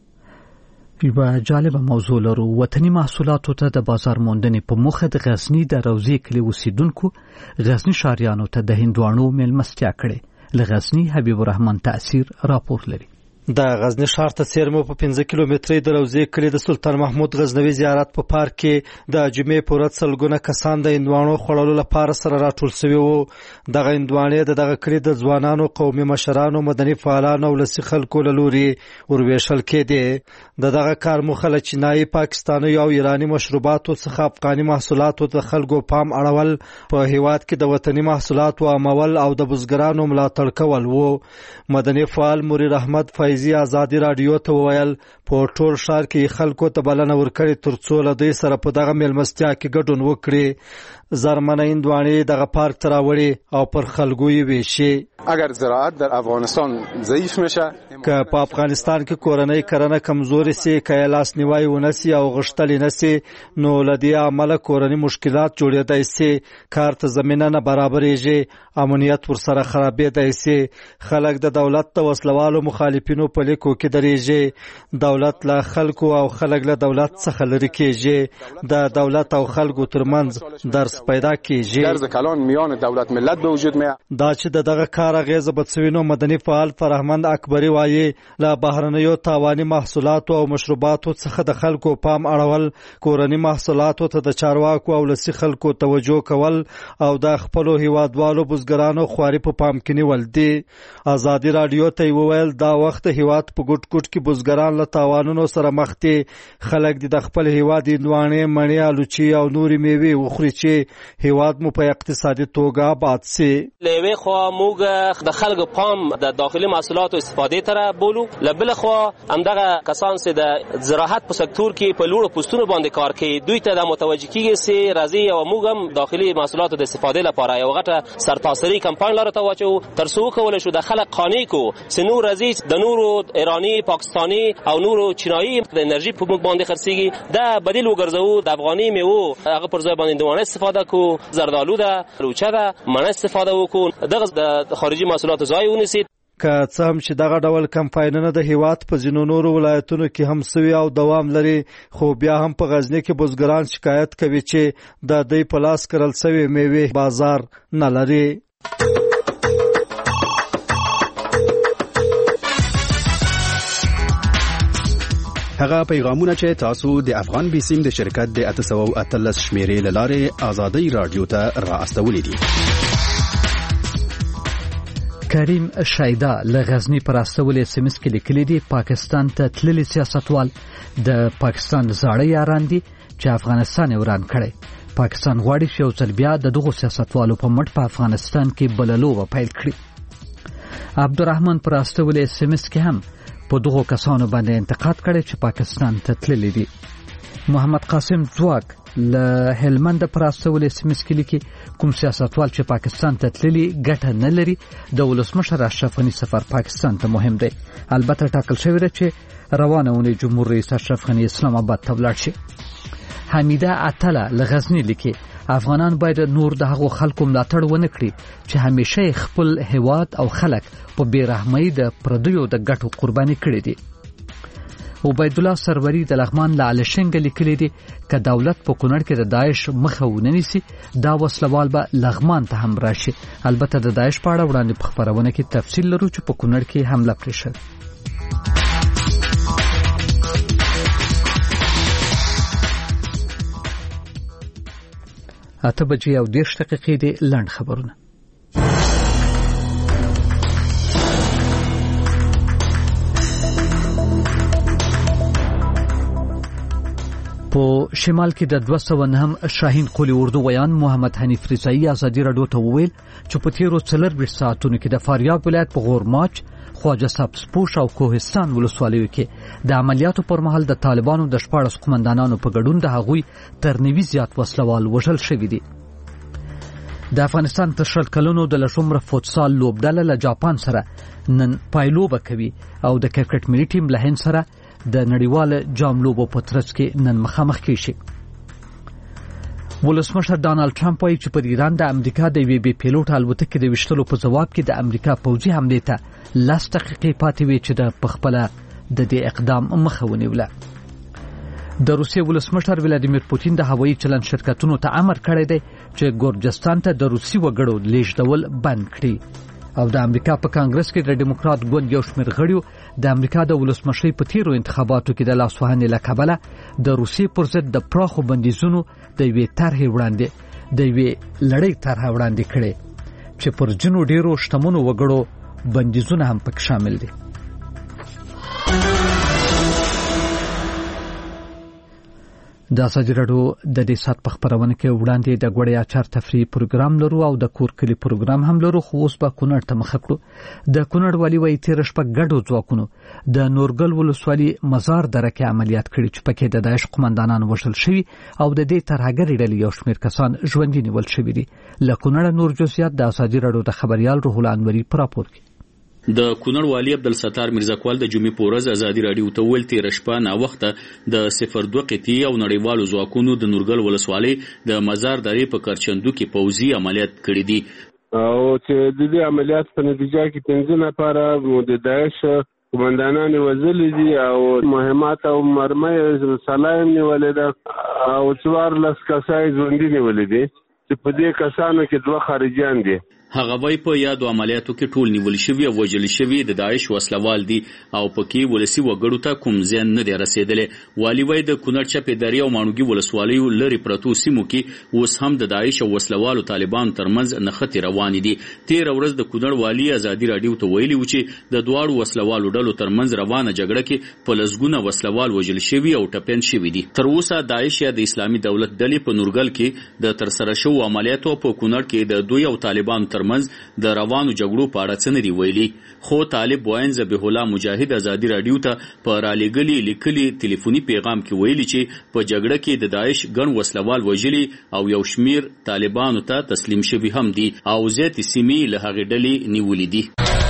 یوه جالبه موضوع لرو. وطني محصولاتو ته د بازار موندنې په موخه د غزني د روضې کلي اوسیدونکو غزني ښاریانو ته د هندواڼو میلمستیا کړې. له غزني حبیب الرحمن تأثیر راپور لري. د غزنی ښار ته څیرمو په 5 کیلومترۍ د روضې کلي د سلطان محمود غزنوي زیارت په پارک کې د جمعې په ورځ سلګونه کسان د هندواڼو خوړلو لپاره سره راټول شوي وو. دغه هندواڼې د دغه کلي د ځوانانو، قومي مشرانو، مدني فعالانو او ولسي خلکو له لوري ورویشل کېدې. دغه کار موخه له چینایي، پاکستاني او ایراني مشروباتو څخه افغاني محصولاتو د خلکو پام اړول، په هیواد کې د وطني محصولاتو عامول او د بزګرانو ملاتړ کول وو. مدني فعال مریر احمد فیض آزادي رادیو ته وویل په ټول ښار کې خلکو ته بلنه ورکړې ترڅو له دوی سره په دغه میلمستیا کې ګډون وکړي. زرمنه هندواڼې دغه پارک ته راوړي او پر خلکو یې ویشي. اگر زراعت در افغانستان ضعیف میشه، که په افغانستان کې کورنۍ کرنه کمزوري سي، که لاس نیوای ونسي او غشتل نسي، نو لدی عمله کورنۍ مشکلات جوړېدای سي، کار ته زمينه نه برابرېږي، امنیت ورسره خرابېدای سي، خلک د دولت د وسلوالو مخالفینو په لیکو کې درېږي، دولت له خلکو او خلک له دولت څخه لري کېږي، د دولت او خلکو ترمنځ درس پیدا کېږي. درز کلان میان دولت ملت به وجود میاد. دا چې دغه کار اغیزه بڅوینو مدني فعال فرهمند اکبری وایي له بهرنیو تاواني محصولاتو او مشروباتو څخه د خلکو پام اړول، کورني محصولاتو ته د چارواکو او ولسي خلکو توجه کول او د خپلو هیوادوالو بزګرانو خواري په پام کې نیول دي. آزادي رادیو ته وویل دا وخت هیواد په ګډ ګډ کې بزګران له تاوانونو سره مخ دي. خلک د خپل هیواد هندواڼې، مڼې، الوچې او نورې میوې وخوري چې هیواد مو په اقتصادي توګه آباد سي. لوی خو موږ د خلکو پام د داخلي محصولاتو استفادې ته بولو، لبل خو همدغه کسان چې د زراعت په سکتور کې په لوړو پوسټونو باندې کار کوي دوی ته د متوجه کیږي چې راځي او موږ هم داخلي محصولاتو د استفادې لپاره یو غټه سرتاسري کمپاین لاره ته واچو، ترڅو کولای شو د خلک قانع کو چې نور راځي د نورو ایرانی، پاکستانی او نورو چینایي د انرژي په موږ باندې خرڅيږي، دا بدیل وګرځو، د افغاني میوه هغه پر ځای باندې دوانه استفاده کو، زردالو ده، لوچه ده، مڼه استفاده وکړو، دغه د خارجي محصولاتو ځای ونیسي. که څه هم چې دغه ډول کمپاینونه د هیواد په ځینو نورو ولایتونو کې هم سوي او دوام لري، خو بیا هم په غزني کې بزګران شکایت کوي چې د دوی په لاس کرل سوي میوې بازار نه لري. هغه پیغامونه چې تاسو د افغان بیسیم د شرکت د 813 شمیرې له لارې آزادۍ رادیو ته را استولې دي. کریم شایدا له غزنی پر استولې سیمس کې لیکلي دي پاکستان ته تللي سیاستوال د پاکستان زاړه یاران دي چې افغانستان وران کړي. پاکستان غواړي چې یو ځل بیا د دغو سیاستوالو په مټ په افغانستان کې بللو پیل کړي. عبدالرحمن پر استولې سیمس کې هم په دغو کسانو باندې انتقاد کړي چې پاکستان ته تللي دي. محمد قاسم ځواک له هلمند پر استول اسمس کې لیکي کوم سیاستوال چې پاکستان ته تللی ګټه نه لري د ولسمشر اشرف غنی سفر پاکستان ته مهم دی. البته ټاکل شوی دی چې روانه ونی جمهور رئیس اشرف غنی اسلام آباد ته ولاړ شي. حمیده عطله له غزنی لیکي افغانان باید نور د هغو خلکو ملاتړ ونه کړي چې همیشه خپل هیواد او خلک په بیرحمۍ د پردیو د ګټو قرباني کړي دي. عبید الله سروری د لغمان له علشنګ لیکلي دي ک دولت په کونړ کې د داعش مخه ونیسي دا وسلوال به لغمان ته هم راشي. البته د داعش په اړه وړاندې په خبرونه کې تفصیل لرو چې په کونړ کې حمله پرې شوه. اته بجې او 10 دقیقې د لنډ خبرونه. په شمال کې د 209 شاهین قلی اردو ویان محمد حنیف رضایی ازادي رادیو ته وویل چې په تیرو 4 ساعتونو کې د فاریاب ولایت په غورماچ، خواجه سبزپوش او کوهستان ولسوالیو کې د عملیاتو پر مهال د طالبانو د 14 قومندانانو په ګډون د هغوی تر 90 زیات وسلوال وژل شوي دي. د افغانستان تر 30 کلونو د لشمره فوتسال لوبډله له جاپان سره نن پایلوبه کوي او د کرکټ ملي ټیم له هند سره د نړیوال جام لوبو په ترڅ کې نن مخامخ کیږي. ولسمشر ډانلډ ټرمپ وايي چې په ایران د امریکا د وی بي پیلوټ الوتکې د وشتلو په جواب کې د امریکا پوځي حمله ته 10 دقیقې پاتې وي چې د پخپله د دې اقدام مخه ونیوله. د روسیې ولسمشر ولادیمیر پوتین د هوایي چلند شرکتونو ته امر کړی دی چې ګورجستان ته د روسي وګړو لیږدول بند کړي. او د امریکا په کانګرس کې د ډیموکرات ګوند یو شمېر غړیو د امریکا د ولسمشرۍ په تیرو انتخاباتو کې د لاسوهنې له کبله د روسیې پر ضد د پراخو بندیزونو د یوې طرحې وړاندې کړې چې پر ځینو ډیرو شتمنو وګړو بندیزونه هم پکې شامل دي. د ازادي راډیو د دې سات په خبرونه کې وړاندې د غوړیا چار تفریح پروګرام لرو او د کور کلی پروګرام هم لرو. خو اوس به کونړ ته مخ کړو. د کونړ والی وایي تیر شپه ګډو ځواکونو د نورګل ولسوالي مزار دره کې عملیات کړي چې پکې د داعش قومندانان وژل شوي او د دې ترهګرې ډلې یو شمېر کسان ژوندي نیول شوي دي. له کونړ نور جزئیات د ازادي راډیو د خبريال روح الله انوري پر راپور کې. د کونړ والی عبدالستار میرزاکوال د جمعې په ورځ ازادي راډیو ته ویل تیر شپه نا وخته د 02 قطعي او نړیوالو ځواکونو د نورګل ولسوالۍ د مزار درې په کرچندو کې پوځي عملیات کړي دي او چې د دې عملیات په نتیجه کې 15 نفر د داعش قومندانان وژل دي او مهمات او مرمۍ سلایم نیولې ده او 14 کسان ژوندي نیولې دي چې په دې کسانو کې 2 خارجيان دي. هغه وای په یادو عملیاتو کې ټول نیول شوی او وژل شوی د داعش وسلوال دي او پکې ولسی وګړو ته کوم زیان نه دی رسیدلی. والی وای د کونړ چپېداري او مانوګي ولسوالیو لري پرتو سیمو کې اوس هم د داعش او وسلوالو طالبانو ترمنځ نښتې روان دي. تیر ورځ د کونړ والی ازادي راډیو ته ویلي و چې د دواړو وسلوالو ډلو ترمنځ روانه جګړه کې په لسګونه وسلوال وژل شوی او ټپيان شوی دي. تر اوسه داعش یا د اسلامي دولت ډلې په نورګل کې د ترسره شو عملیاتو په کونړ کې د دوی او طالبانو ترمنځ د روانو جګړو په اړه څه نه دی ویلي. خو طالب وایي ذبیح الله مجاهد ازادي راډیو ته په رالېګلي لیکلي ټلیفوني پیغام کې ویلي چې په جګړه کې د داعش ګڼ وسلوال وژلي او یو شمیر طالبانو ته تسلیم شوي هم دي او زیاتې سیمې له هغې ډلې نیولې دي.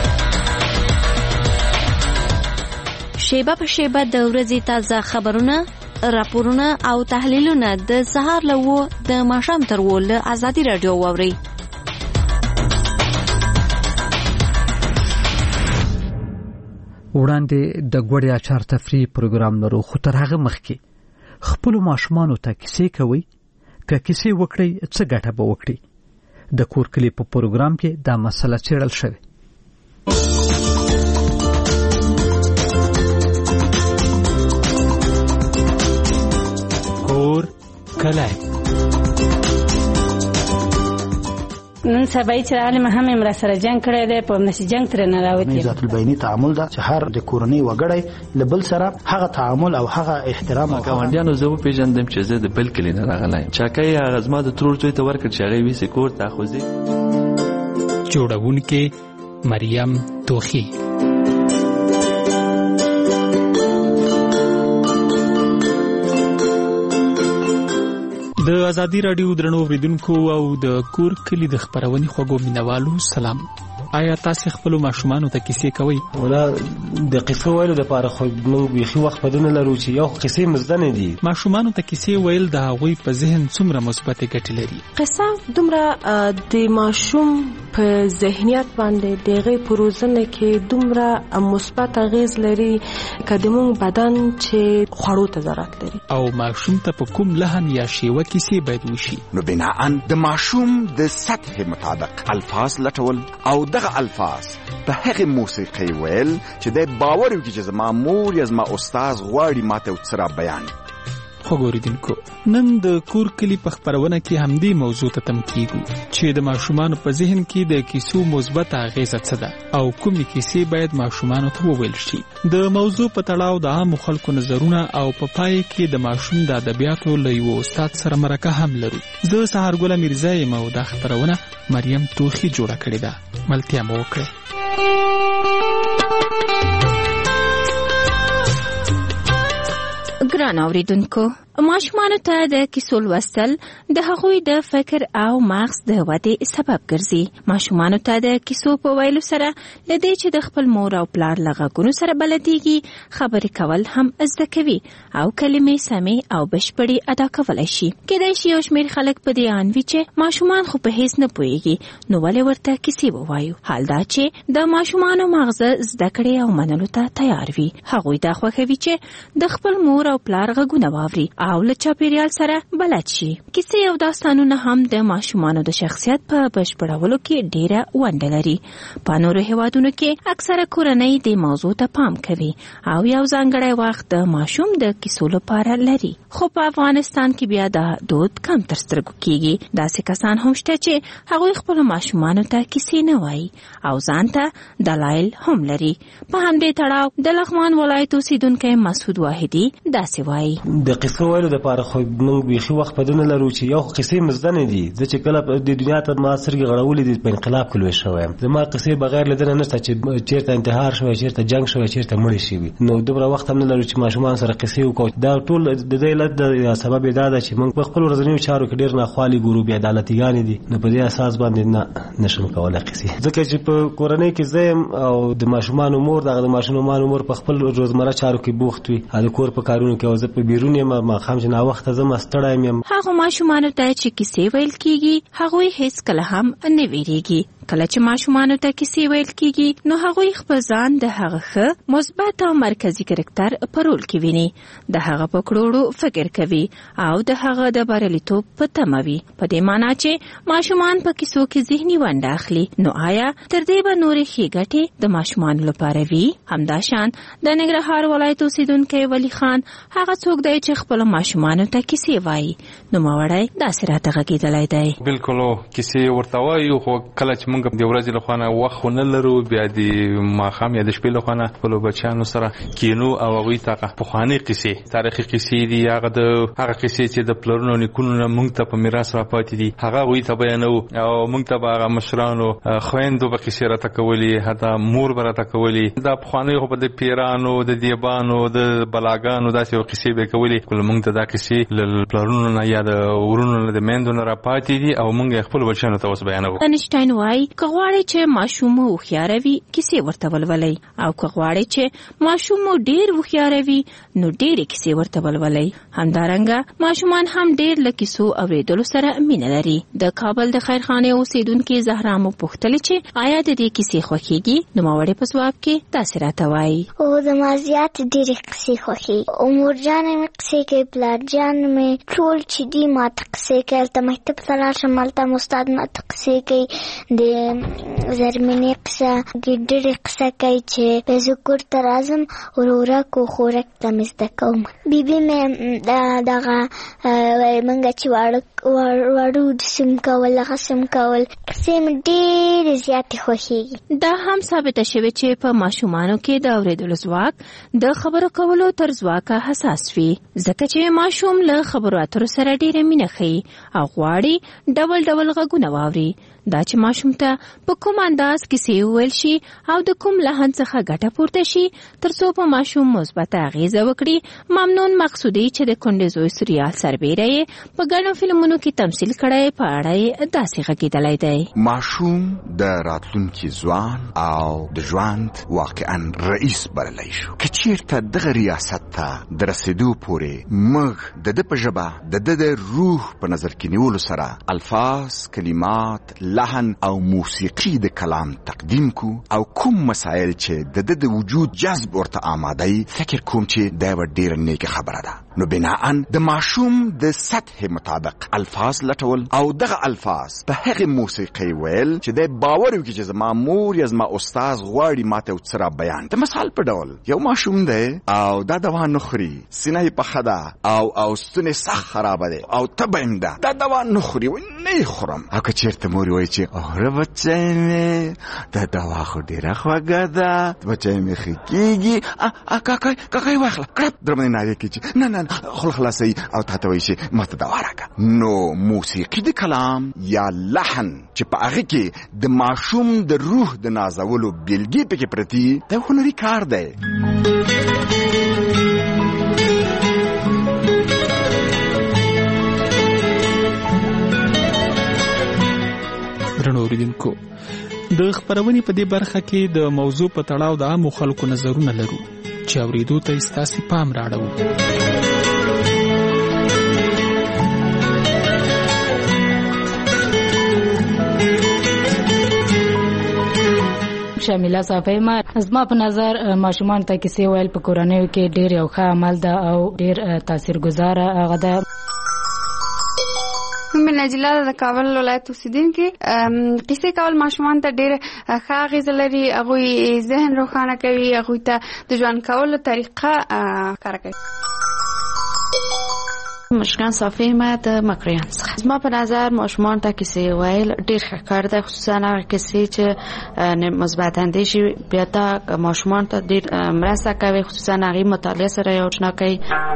شیبه په شیبه د ورځې تازه خبرونه، راپورونه او تحلیلونه د سهار له 9 د ماښام تر 10 له ازادي راډیو واورئ. وړاندې د غوړیا چار تفریح پروګرام لرو. خو تر هغه مخکې خپل ماشومان ته کیسې کوي. که کیسې وکړي څه ګټه به وکړي. د کور کلی په پروګرام کې دا مسله څېړل شوې. کور کلی نن سبا چې عالم هم امر سره جنگ کړی دی په نشي جنگ تر نه راوتی. ذات البینی تعامل دا چې هر د کورنۍ وګړی لبل سره هغه تعامل او هغه احترام او ګاونډیانو زه پیژندم چې زه د بل کلی نه راغلی. چاکای هغه زما د ترور ځای ته ورکړ چې هغه ویسې کور ته خوځي. جوړونکې مریم توخی. د ازادي رادیو درنو اوریدونکو او د کور کلی د خبرونې خوږو مینوالو سلام. آیا تاسو خپل ماشومان ته کیسې کوي؟ ولا د قصو ویلو د پاره خو موږ بيخي وخت بدون لرو چې یو قصې مزدنه دي. ماشومان ته کیسې ویل د هغوی په ذهن څومره مثبت ګټې لري. قصه دومره د ماشوم په ذهنیت باندې دغه پروزنه کې دومره مثبت اغیز لري کدمون بدن چې خوړو ته ضرورت لري. او ماشوم ته په کوم لهن یا شیوه کیسې باید وشي؟ نو بناء د ماشوم د سطح مطابق الفاظ لټول او دغه الفاظ په هغه موسیقي ویل چې د باور وکړي چې زما مور یا زما استاد غواړي ماته وڅرا بیان. خوګوریدونکو نن د کور کلی په خبرونه کې همدې موضوع ته تم کیږو چې د ماشومان په ذهن کې د کیسو مثبت اغیزه څه ده او کومې کیسې باید ماشومان ته وویل شي. د موضوع په تړاو د عام خلکو نظرونه او په پای کې د ماشوم د ادبیاتو له یو استاد سره مرکه هم لرو. زه سحرګل میرزا یم او د خبرونه مریم توخی جوړه کړې ده. ملتیا مو وکړه. ګران اوریدونکو، ماشومانو ته د کیسو لوستل د هغوی د فکر او مغز د ودې سبب ګرځي. ماشومانو ته د کیسو په ویلو سره لدې چې د خپل مور او پلار له غږونو سره بلديږي، خبرې کول هم زده کوي او کلمې سمې او بشپړې ادا کولای شي. کېدای شي یو شمېر خلک په دې اند وي چې ماشومان خو په هیڅ نه پوهیږي، نو ولې ورته کیسې ووایو؟ حال دا چې د ماشومانو مغز زده کړې او منلو ته تیار وي. هغوی دا خوښوي چې د خپل مور او پلار غږونه واوري او له چاپیریال سره بلد شي. کیسې او داستانونه هم د ماشومانو د شخصیت په بشپړولو کې ډیره ونډه لري. په نورو هیوادونو کې اکثره کورنۍ د موضوع ته پام کوي او یو ځانګړی وخت د ماشوم د کیسو لپاره لري. خو په افغانستان کې بیا دا دود کم تر سترګو کیږي. داسې کسان هم شته چې هغوی خپل ماشومانو ته کیسې نه وایي او ځان ته دلایل هم لري. په همدې تړاو د لغمان ولایت اوسیدونکی مسعود واحدي داسې وایي: د قصو ویلو د پاره خو موږ بيخي وخت بدون لرو چې یو قصې مزدنه دي. چې کله د دنیا ته ما سرګي غړولې دي په انقلاب کې لوي شوم. زما قصې بغیر لدنه نشته چې چیرته انتحار شوی، چیرته جنگ شوی، چیرته مړ شي. نو دومره وخت هم نه لرو چې ماشومان سره قصې وکړو. دا ټول د دې لد سبب دا ده چې موږ په خپل ورځنیو چارو کې ډیر نه خالي ګورو، بیا عدالتيګان دي. نو په دې اساس باندې نه نشم کولای قصې، ځکه چې په کورنۍ کې زم او د ماشومان مور دغه د ماشومان مور په خپل روزمره چارو کې بوخت وي، د کور په کارونو کې او زه په بیرون ما خام چې نا وخت زما ستړی یم. هغه ماشومان ته چې کیسې ویل کیږي هغوی هیڅ کله هم نه ویریږي. کله چې ماشومان ته کیسې ویل کیږي نو هغوی خپل ځان د هغه ښه مثبت او مرکزی کرکټر په رول کې ویني، د هغه په کړوړو فکر کوي او د هغه د بریالیتوب په تمه وي. په دې معنی چې ماشومان په کیسو کې ذهني ونډه اخلي. نو آیا تر دې به نورې ښې ګټې د ماشومان لپاره وي؟ همداشان د ننګرهار ولایت اوسیدونکی ولی خان هغه څوک دی چې خپل ماشومان ته کیسې وایي. نو ماوړی داسې راته غږېدلی دی. بالکل کیسې ورته وایو، خو کله چې موږ د ورځې له خوا وخت نه لرو، بیا د ماښام یا د شپې له خوا خپلو بچیانو سره کینو او هغوی ته پخوانۍ قصې، تاریخي قصې دي، هغه قصې چې د پلرونو نیکونو نه موږ ته په میراث راپاتې دي، هغه هغوی ته بیانو او موږ ته به هغه مشرانو خویندو به قصې راته کولې، حتی مور به راته کولې. دا پخوانۍ خو به د پیرانو، د دیبانو، د بلاګانو داسې قصې به کولې. کله موږ ته دا قصې له پلرونو نه یا د ورونو نه د میندو نه راپاتې دي او موږ خپل بچیانو ته اوس بیانوو. انشټاین وایي که غواړئ چې ماشوم مو هوښیاره وي کیسې ورته ولولئ، او که غواړئ چې ماشوم مو ډېر هوښیاره وي نو ډېرې کیسې ورته ولولئ. همدارنګه ماشومان هم ډېر له کیسو اورېدلو سره مینه لري. د کابل د خیرخانې اوسیدونکې زهرا مو پوښتلې چې آیا د دې کیسې خوښېږي؟ نوموړې په ځواب کې داسې راته وایي: او زما زیات ډېرې قصې خوښېږي. مورجانې مې قصې کوي، پلارجان مې ټول چې دي ماته قصې کوي. هلته مکتب ته لاړ شم، هلته هم استاد ماته قصې کوي. د زرمینې قصه ګډړې قصه کوي چې په زه کور ته راځم ورورک و خورک ته مې زده کوم. بیبي مې دغه موږ چې واړه وړو د سم کول غسم کول قصې مې ډېرې زیاتې خوښېږي. دا هم ثابته شوې چې په ماشومانو کې د اورېدلو ځواک د خبرو کولو تر ځواکه حساس وي، ځکه چې ماشوم له خبرو اترو سره ډېره مینه ښيي او غواړي ډول ډول غږونه واوري. دا چې ماشوم ته په کوم انداز کیسې وویل شي او د کوم لحن څخه ګټه پورته شي تر څو په ماشوم مثبته اغیزه وکړي. ممنون مقصودي چې د کونډې زوی سریال سربیره یې په ګڼو فلمونو کې تمثیل کړی په اړه یې داسې غږېدلی دی: ماشوم د راتلونکي ځوان او د ژوند واقعا رئیس بللی شو. که چیرته دغه ریاست ته د رسېدو پورې موږ د ده په ژبه د ده د روح په نظر کې نیولو سره الفاظ، کلمات، لحن او موسیقي د کلام تقدیم کو او کوم مسائل چې د د وجود جذب ورته آماده ای، فکر کوم چې دا ډیره نیکه خبره ده. نو بناءً د ماشوم د سطح مطابق الفاظ لټول او دغه الفاظ په هغه موسیقي ویل چې د باور وکړي چې زما مور یا زما استاد غواړي ماته وڅرا بیان. د مثال په ډول یو ماشوم دی او دا دوا نخوري، سینه په خدا او ستونه سخت خراب دي او تبم ده دا دوا نخوري و نه خورم. او که چیرته مور وایي چې اوره بچی مې دا دوا خو ډیره خوږه ده، بچی مې خکېږي، کاکای واخله کړپ درمنې نارې کېږي، نه خل خلاصي او ته وایي چې ماته دوا راکړه. نو موسیقي د کلام یا لحن چې په هغه کې د ماشوم د روح د نازولو بیلګې پکې پرتي، دا هنري کار دی. درنو اوریدونکو، د خبرونې په دې برخه کې د موضوع په تړاو د عامو خلکو نظرونه لرو چې اوریدو ته ستاسو پام راړو. شامله صافی ما زما په نظر ماشومان ته کیسې ویل په کورنیو کې ډېر یو ښه عمل ده او ډېر تاثیرګذار هغه ده. مې نجله د کابل ولایت اوسیدونکې. کیسې کول ماشومان ته ډېر ښه اغېزه لري، هغوی ذهن روښانه کوي، هغوی ته د ژوند کولو طریقه ښکاره کوي. مشکان صافی ما د مکریان څخه. زما په نظر ماشومان ته کیسې ویل ډېر ښه کار ده، خصوصا هغه کیسې چې مثبت اندیشې بیا دا ماشومان ته ډېر مرسته کوي، خصوصا هغې مطالعه سره یې آشنا کوي.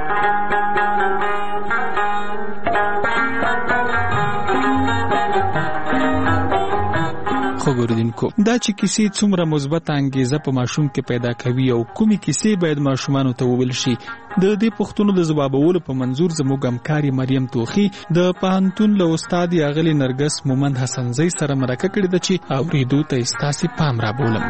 خو ګوردونکو، دا چې کیسې څومره مثبت انګیزه په ماشوم کې پیدا کوي او کومې کیسې باید ماشومانو ته وویل شي، د دې پوښتنو د ځوابولو په منظور زموږ همکاري مریم توخی د پوهنتون له استاد اغلې نرګس مومند حسنزی سره مرکه کړې ده چې اوریدو ته ستاسو پام رابولم.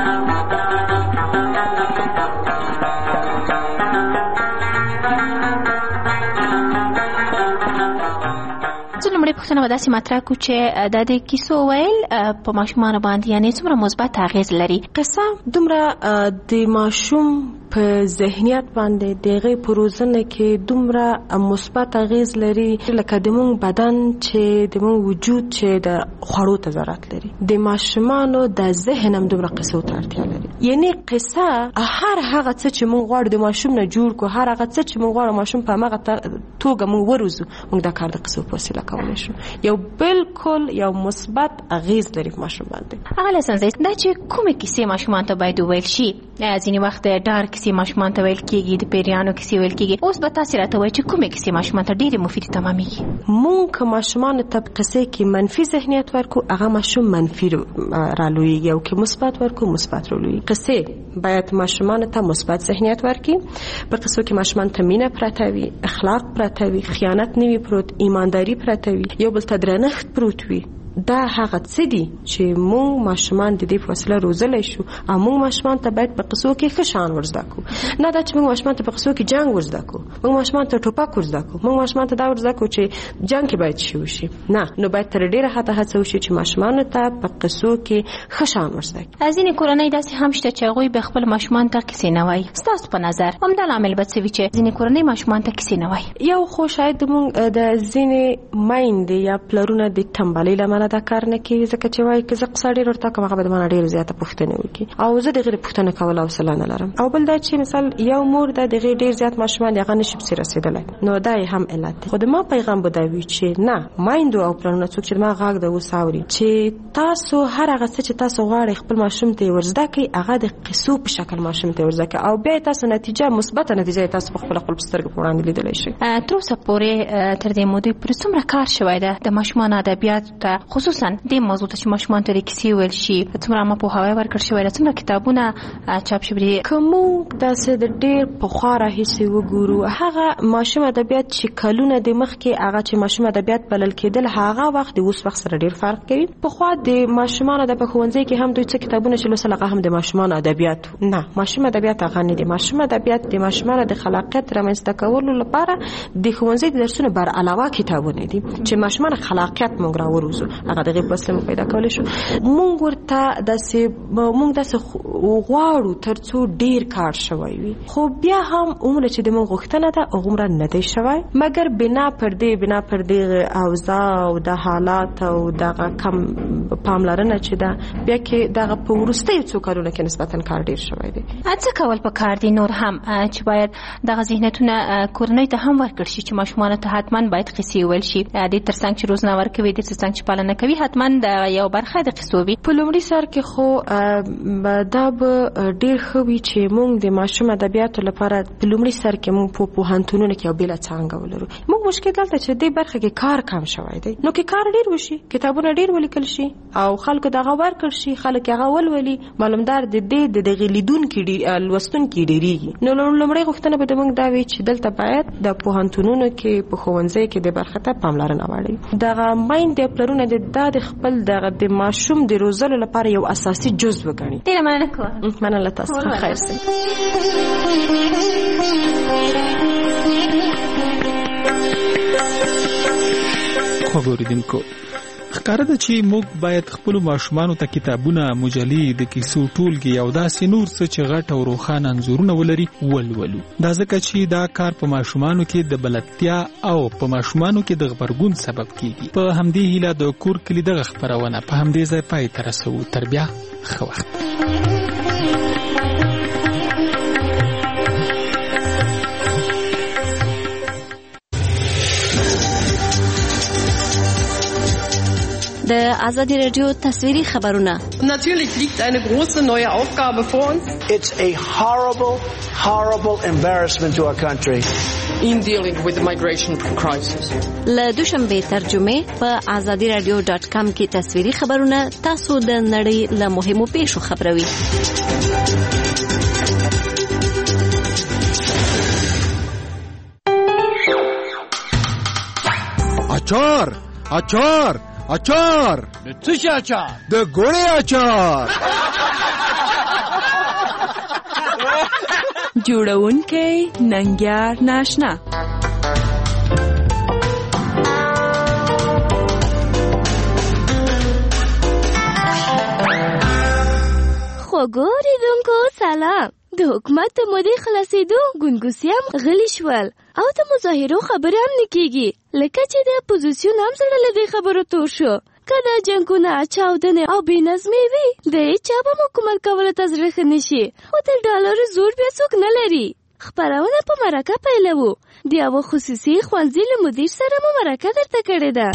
لومړی پوښتنه به داسې مطرح کړو چې دا د کیسو ویل په ماشومانو باندې یعنې څومره مثبت اغېز لري؟ قصه دومره د ماشوم په ذهنیت باندې د هغې په روزنه کې دومره مثبت اغېز لري لکه د مونږ بدن چې د مونږ وجود چې د خوړو ته ضرورت لري. د ماشومانو د ذهن هم دومره قصو ته اړتیا لري. یعنې قصه هر هغه څه چې مونږ غواړو د ماشوم نه جوړ کړو، هر هغه څه چې مونږ غواړو ماشوم په همغه توګه مونږ وروزو، مونږ دا کار د قصو په وسیله کولی شو. یو بالکل یو مثبت اغېز لري په ماشوم باندې. هغه لسنځي دا چې کومې کیسې ماشومان ته باید وویل شي؟ ځینې وخت ډار کیسې ماشومان ته ویل کېږي، د پیریانو کیسې ویل کېږي. اوس به تاسې راته وایئ چې کومې کیسې ماشومان ته ډېرې مفیدې تمامېږي؟ مونږ که ماشومانو ته په قصې کې منفي ذهنیت ورکو، هغه ماشوم منفي رالویږي، او که مثبت ورکو مثبت رالویږي. قصې باید ماشومانو ته مثبت ذهنیت ورکړي. په قصو کې ماشومان ته مینه پرته وي، اخلاق پرته وي، خیانت نه وي پروت، ایمانداري پرته وي، یو بل ته درنښت پروت وي. دا هغه څه دي چې مونږ ماشومان د دې په وسیله روزلی شو، او مونږ ماشومان ته باید په قصو کې ښه شان ورزده کړو. نه دا چې مونږ ماشومان ته په قصو کې جنګ ورزده کړو، مونږ ماشومان ته ټوپک ورزده کړو، مونږ ماشومان ته دا ورزده کړو چې جنګ کې باید شي وشي. نه، نو باید تر ډېره حده هڅه وشي چې ماشومانو ته په قصو کې ښه شان ورزده کړي. ځینې کورنۍ داسې هم شته چې هغوی به خپل ماشومان ته کیسې نه وایي. ستاسو په نظر همدا لامل به څه وي چې ځینې کورنۍ ماشومان ته کیسې نه وایي؟ یو خو شاید مونږ د ځینې میندې یا پلرونه د تنبلۍ له امله دا کار نه کوي ځکه چې وایي که زه قصه ډېر ورته کوم هغه به د مانه ډېر زیاته پوښتنې وکړي او زه د هغې پوښتنه کول حوصله نه لرم. او بل دا چې مثال یو مور ده د هغې ډېر زیات ماشومان دي هغه نشي پسې رسېدلی نو دا یې هم علت دی. خو د ما پیغام به دا وي چې نه مایندو او پلانونه څوک چې د ما غږ د اوس اوري چې تاسو هر هغه څه چې تاسو غواړئ خپل ماشوم ته یې ورزده کړئ هغه د قصو په شکل ماشوم ته ورزده کړئ او بیا تاسو نتیجه مثبته نتیجه تاسو په خپل سترګو په وړاندې لیدلی شئ. تر اوسه پورې تر دې مودې پورې څومره کار شوی ده د ماشومانو ادبیاتو ته خصوصا دې موضوع ته چې ماشومانو ته د کیسې ویل شي څومره عامه پوهاوی ورکړل شوی ده څومره کتابونه چاپ شوي دي؟ که موږ داسې د ډېر پخوا راهیسې وګورو هغه ماشوم ادبیات چې کلونه د مخکې هغه چې ماشوم ادبیات بلل کېدل هغه وخت د اوس وخت سره ډېر فرق کوي. پخوا د ماشومانو د په ښوونځي کې هم دوی څه کتابونه چې لوستل هغه هم د ماشومانو ادبیات نه ماشوم ادبیات هغه نه دي. ماشوم ادبیات د ماشومانو د خلاقیت رامنځته کولو لپاره د ښوونځي د درسونو بر علاوه کتابونه دي چې ماشومان خلاقیت موږ راوروزو هغه دغه وسله مو پیدا کولی شو. موږ ورته داسې غواړو ترڅو ډیر کار شوی وي خو بیا هم عمره چې د موږ غوښتنه ده عمره نه دی شوی مګر بنا پر دې اوضاع او د حالات او دغه کم پاملرنه چې ده بیا کې دغه په وروستیو څو کارونه کې نسبتا کار ډیر شوی دی. څه کول پکار دي نور هم چې باید دغه ذهنیتونه کورنۍ ته هم ورکړل شي چې ماشومانو ته حتما باید قصې ویل شي د ترڅنګ چې روزنه ورکوي د ترڅنګ چې پالنه کوي حتما د یو برخه د قصو وي. په لومړي سر کې خو دا به ډیر ښه وي چې موږ د ماشوم ادبیاتو لپاره په لومړي سر کې موږ په پوهنتونونو کې یو بېله څانګه ولرو. موږ مشکل دلته چې دې برخه کې کار کم شوی دی نو کې کار ډیر وشي کتابونه ډیر ولیکل شي او خلکو دغه ورکړ شي خلک هغه ولولي معلومدار د دې د غلیدونکو لوستونکو ډیریږي. نو لومړی غوښتنه به موږ دا وي چې دلته باید د پوهنتونونو کې په ښوونځي کې د برخه ته پاملرنه واړوي. دغه مایند پلرونه د خپل د ماشوم د روزلو لپاره یو اساسي جزء وګڼي. ډیره مننه کوم. مننه تاسو خیر سي. خو ګوریدونکو ښکاره ده چې موږ باید خپلو ماشومانو ته کتابونه مجلې د کیسو ټولګې او داسې نور څه چې غټ او روښانه انځورونه ولري ولولو. دا ځکه چې دا کار په ماشومانو کې د بلدتیا او په ماشومانو کې د غبرګون سبب کیږي. په همدې هیله د کور کلي دغه خپرونه په همدې ځای پای ته رسوو. تر بیا ښه وخت. د آزادی رادیو تصویری خبرونه. Natürlich liegt eine große neue Aufgabe vor uns. It's a horrible embarrassment to our country. In dealing with the migration crisis. له دوشنبه ترجمه په azadiradio.com کې تصویری خبرونه تاسو د نړۍ له مهمو پیښو خبروي. اچار د څه شي اچار؟ د ګوړې اچار. جوړونکی ننګیار ناشنا. خوګوریدونکو سلام. د حکومت د مودې خلاصېدو ګونګوسیام غلی شول او د مظاهرو خبرې هم نکېږي لکه چې د اپوزیسیون هم زړه له دې خبرو تور شو. که دا جنګونه چاودنې او بې نظمي وي د هېچا به مکمل کولو ته زړه ښه نه شي خو د ډالرو زور بیا څوک نه لري. خپرونه په مرکه پیلوو. د یوه خصوصي ښوونځي له مدیر سره مو مرکه درته کړې ده.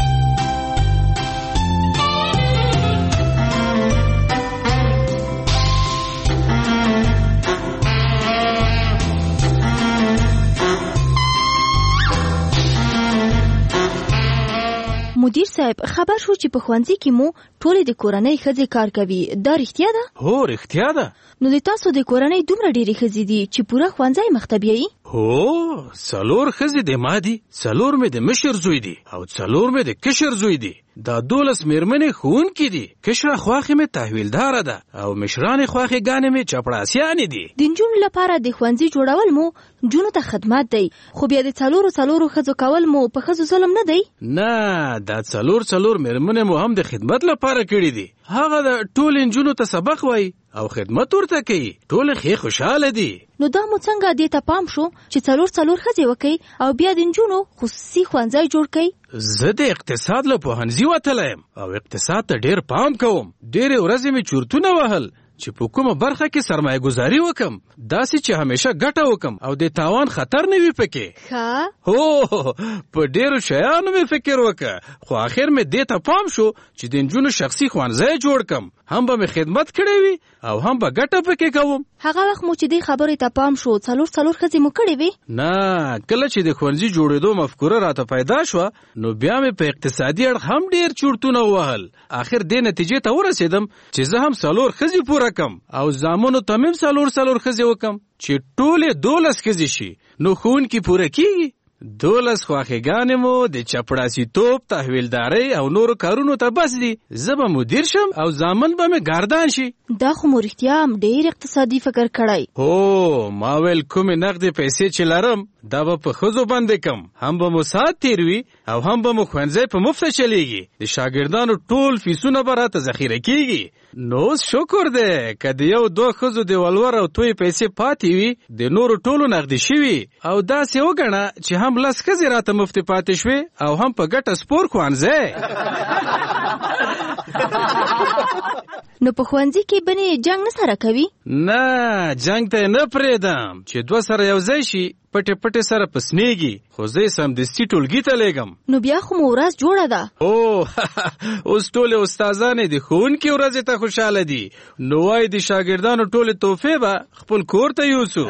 مدیر صاحب خبر شو چې په ښوونځي کې مو ټولې د کورنۍ ښځې کار کوي. دا رښتیا ده؟ هو رښتیا ده. نو د تاسو د کورنۍ دومره ډېرې ښځې دي چې پوره ښوونځی مخ ته بیایي؟ هو 4 ښځې د ما دي، 4 مې د مشر زوی دي او 4 مې د کشر زوی دي. دا 12 مېرمنې ښوونکې دي. کشره خواښې مې تحویلداره ده او مشرانې خواښې ګانې مې چپړاسیانې دي. د نجونو لپاره د ښوونځي جوړول مو نجونو ته خدمت دی خو بیا د 4 ښځو کول مو په ښځو ظلم نه دی؟ نه، دا 4 مېرمنې مو هم د خدمت لپاره کړي دي. هغه د ټول نجونو ته سبق وایي او خدمت ورته کوي ټول خې خوشاله دي. نو دا مو څنګه دې ته پام شو چې څلور ښځې وکړي او بیا د نجونو خصوصي ښوونځی جوړ کړي؟ زه د اقتصاد له پوهنځي وتلی یم او اقتصاد ته ډېر پام کوم. ډېرې ورځې مې چورتونه وهل چې په کومه برخه کې سرمایه گذاري وکم، داسې چې همیشه ګټه وکم او د تاوان خطر نه وي پکې. هو په ډېرو شیانو مې فکر وکړ، خو آخر مې دې ته پام شو چې د نجونو شخصي ښوونځی جوړ کم، هم به مې خدمت کړی وي او هم به ګټه پکې کوم. هغه وخت مو چې دې خبرې ته پام شو څلور ښځې مو کړې وي؟ نه، کله چې د ښوونځي جوړېدو مفکوره راته پیدا شوه نو بیا مې په اقتصادي اړخ هم ډېر چورتونه ووهل. آخر دې نتیجې ته ورسېدم چې زه هم 4 ښځې پوره کم او زامنو ته مې 4 ښځې وکم چې ټولې 12 ښځې شي. نو ښوونکي پوره کېږي. 12 خواخېګانې مو د چپړاسي توپ، تحویلدارۍ او نورو کارونو ته بس دي. زه به مدیر شم او زامن به مې ګردان شي. دا خو مو رښتیا هم ډېر اقتصادي فکر کړی. هو، ما ویل کومې نغدې پیسې چې لرم دا به په ښځو باندې کم، هم به مو ساعت تیر وي او هم به مو ښوونځی په مفته چلیږي. د شاګردانو ټول فیسونه به راته ذخیره کېږي. نو اوس شکر دی که د 1-2 ښځو د ولور او توی پیسې پاتې وي، د نورو ټولو نغدي شوي او داسې وګڼه چې هم 10 ښځې راته مفتې پاتې شوې او هم په ګټه سپور ښوونځی. نو په ښوونځي کې بنې جنګ نه سره کوي؟ نه، جنګ ته نه پرېږدم. چې 2 سره یو ځای شي پټې سره پسنیږي، خو زه یې سمدستي ټولګي ته لېږم. نو بیا خو مو ورځ جوړه ده. اوس ټولې استادانې د ښوونکي ورځې ته خوشحاله دي. نو وایي د شاګردانو ټولې تحفې به خپل کور ته یوسو.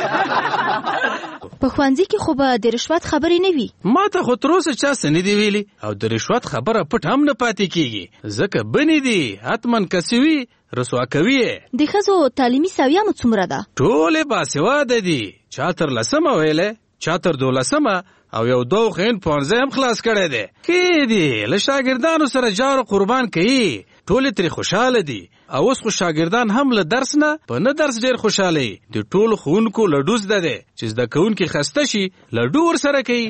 په ښوونځي کې خو به د رشوت خبرې نه وي؟ ما ته خو تر اوسه چا څه نه دي ویلي او د رشوت خبره پټ هم نه پاتې کېږي، ځکه بنې دي حتما کسوي رسوا کوي. د ښځو تعلیمي سویه مو څومره ده؟ ټولې باسواده دي، چا تر 10مه ویلې، چا تر 12مه او 1-2 خین پوهنځی هم خلاص کړی دی. ښې دي، له شاګردانو سره جار قربان کوي، ټولې ترې خوشحاله دي. او اوس خو شاګردان هم له درس نه په نه درس ډېر خوشحاله وي. د ټولو ښوونکو لډو زده دی چې زده کوونکي خسته شي لډو ورسره کوي.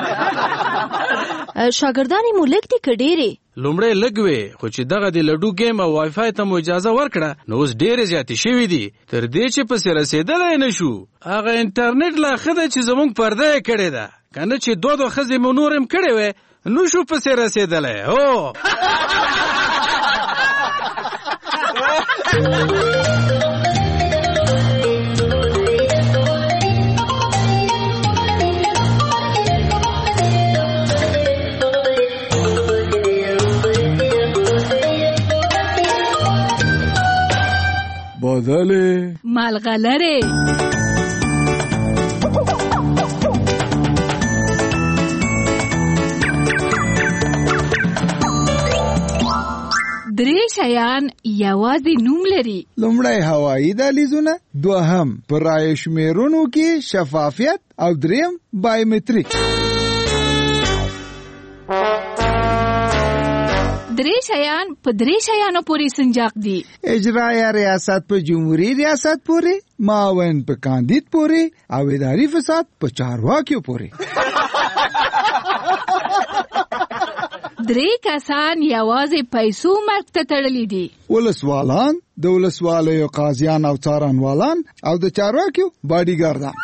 شاګردانې مو لږ دي که ډېرې؟ لومړی لږ وې، خو چې دغه د لډو گیم او وای فای ته مو اجازه ورکړه نو اوس ډېرې زیاتې شوي دي، تر دې چې پسې رسېدلی نه شو. هغه انټرنیټ لا ښه ده چې زموږ پرده یې کړې ده، که نه چې 2 ښځې مو نور هم کړې وې نو شو پسې رسېدلی. هو بادله ملغلره درې شیان یوازې نوم لري. لومړی هوایی دهلیزونه، دوهم په رایې شمیرونو کې شفافیت او دریم بایومتریک. درې شیان په 3 شیانو پورې سنجاق دي. اجرایه ریاست په جمهوری ریاست پورې، معاون په کاندید پورې او اداري فساد په چارواکیو پورې. 3 کسان یوازې پیسو مرګ ته تړلي دي. ولسوالان، د ولسوالیو قاضیان او څارنوالان او د چارواکیو باډیګاردان.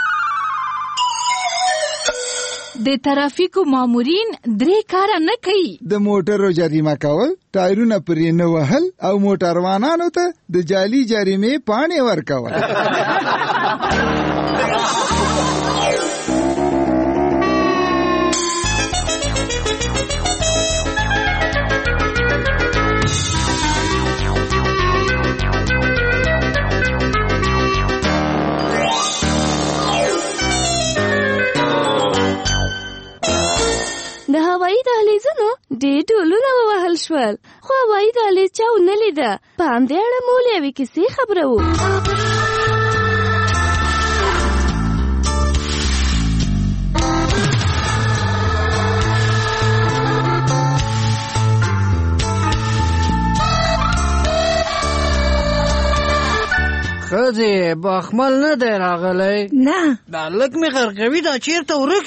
د ترافیکو مامورین 3 کاره نه کوي. د موټرو جریمه کول، ټایرونه پرې نه وهل او موټروانانو ته د جعلي جریمې پاڼې ورکول. د هوایی دهلیزونو ډېر ډولونه ووهل شول، خو هوایی دهلیز چا ونه لیده. په همدې اړه مو له یوې کیسې خبروو. ښځې بخمل نه دی راغلی؟ نه، دا لږ مې غرقوي، دا چېرته ورک شو؟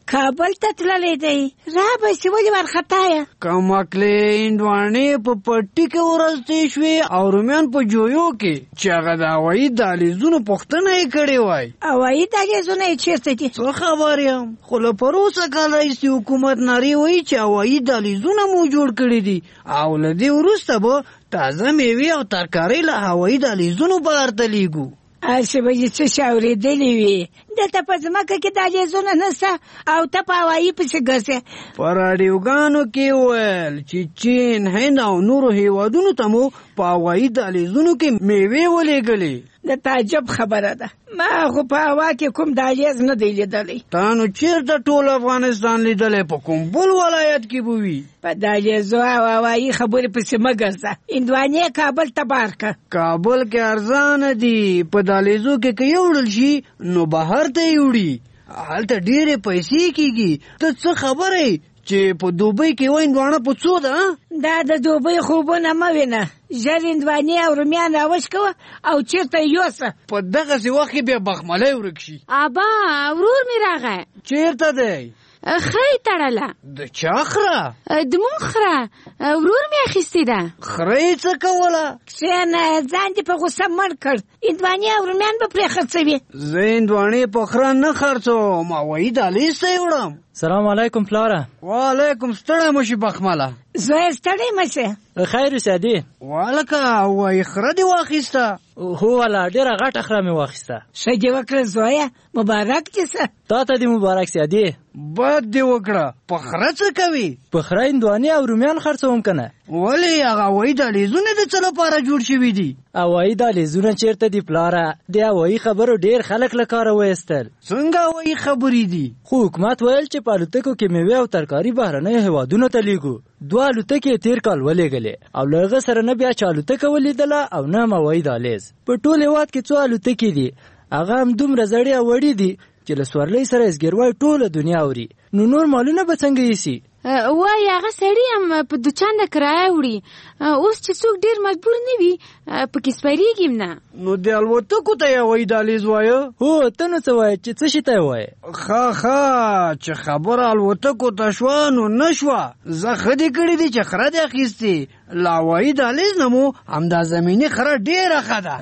کابل ته تللی دی را به سي ولې ورخطا یې کمکلې هندواڼې په پټي کې ورستې شوې او رومیان په جویو کې چې هغه د هوایي دهلیزونو پوښتنه یې کړې وای. هوایي دهلیزونه یې چېرته دي؟ څه خبر یم خو له پروسه کال راهیسې حکومت نارې وایي چې هوایي دهلیزونه مو جوړ کړي دي او له دې وروسته به تازه میوې او ترکارۍ له هوایي دهلیزونو بهر ته لیږو. هسې به یې څه اورېدلي وي دلته په ځمکه کې دهلیزونه نشته او ته په هوایي پسې ګرځې. په راډیوګانو کې ویل چې چین هند او نورو هېوادونو ته مو په هوایي دهلیزونو کې میوې ولېږلې. د تعجب خبره ده ما خو په هوا کې کوم دهلیز نه دی لیدلی. تا نو چېرته ټول افغانستان لیدلی په کوم بل ولایت کې به وي؟ په دهلیزو او هوایي خبرې پسې مه ګرځه. هندوانې کابل ته بار کړه. کابل کې ارزانه دي په دهلیزو کې که یوړل شي نو بهر ته یې وړي هلته ډېرې پیسې کېږي. ته څه خبره چې په دوبۍ کې وای هندوانه په څو ده؟ دا د دوبۍ خوبونه مه وینه ژر هندوانې او رومیان راوش کوه او چېرته یې یوسه. په دغسې وخت کې بیا بخملی ورک شي. ابا ورور مې راغی. چېرته دی؟ خره یې تړله. د چا خره؟ د مونږ خره ورور مې اخیستې ده. خره یې څه کوله؟ کښېنه ځان دې په غوسه مړ کړ هندوانې او رومیان به پرې خرڅوي. زه هندوانې په خره نه خرڅوم هوایي دهلیز ته یې وړم. سلام علیکم پلاره. وعلیکم ستړی مه شي بخمله. زوی ستړی مه شي. خیر اوسه دی. والکه هوایي خره دې واخیسته؟ هو والا ډېره غټه خره مې واخیسته. ښه دې وکړه زویه مبارک دې شه. تا ته دې مبارک شه دی. بد دې وکړه په خره څه کوي؟ په خره هندوانې او رومیان خرڅوم که نه. ولې هغه هوایي دهلیزونه د څه لپاره جوړ شوي دي؟ هوایي دهلیزونه چېرته دي پلاره؟ د هوایي خبرو ډېر خلک له کاره وایستل. څنګه هوایي خبرې دي؟ خو حکومت ویل چې په الوتکو کې میوې او ترکاري بهرنیو هېوادونو ته لیږو. 2 الوتکې تېر کال ولېږلې او له هغه سره نه بیا چا الوتکه ولیدله او نه هوایي دهلیز. په ټول هېواد کې 2 الوتکې دي هغه هم دومره زړې او وړې دي چې له سورلۍ سره یې زګیروی ټوله دنیا اوري. نو نور مالونه به څنګه یوسي؟ وای هغه سړي هم په دوچان د کرایه وړي اوس چې څوک ډېر مجبور نه وي پکې سپارېږي هم نه. نو د الوتکو ته یې هوایي دهلیز وایه؟ هو ته نو څه وایې چې څه شي ته یې وایې؟ ښه چې خبره الوتکو ته شوه نو نه شوه. زه ښه دې کړي دي چې خره دې اخیستې له هوایي دهلیز نه مو همدا زمیني خره ډېره ښه ده.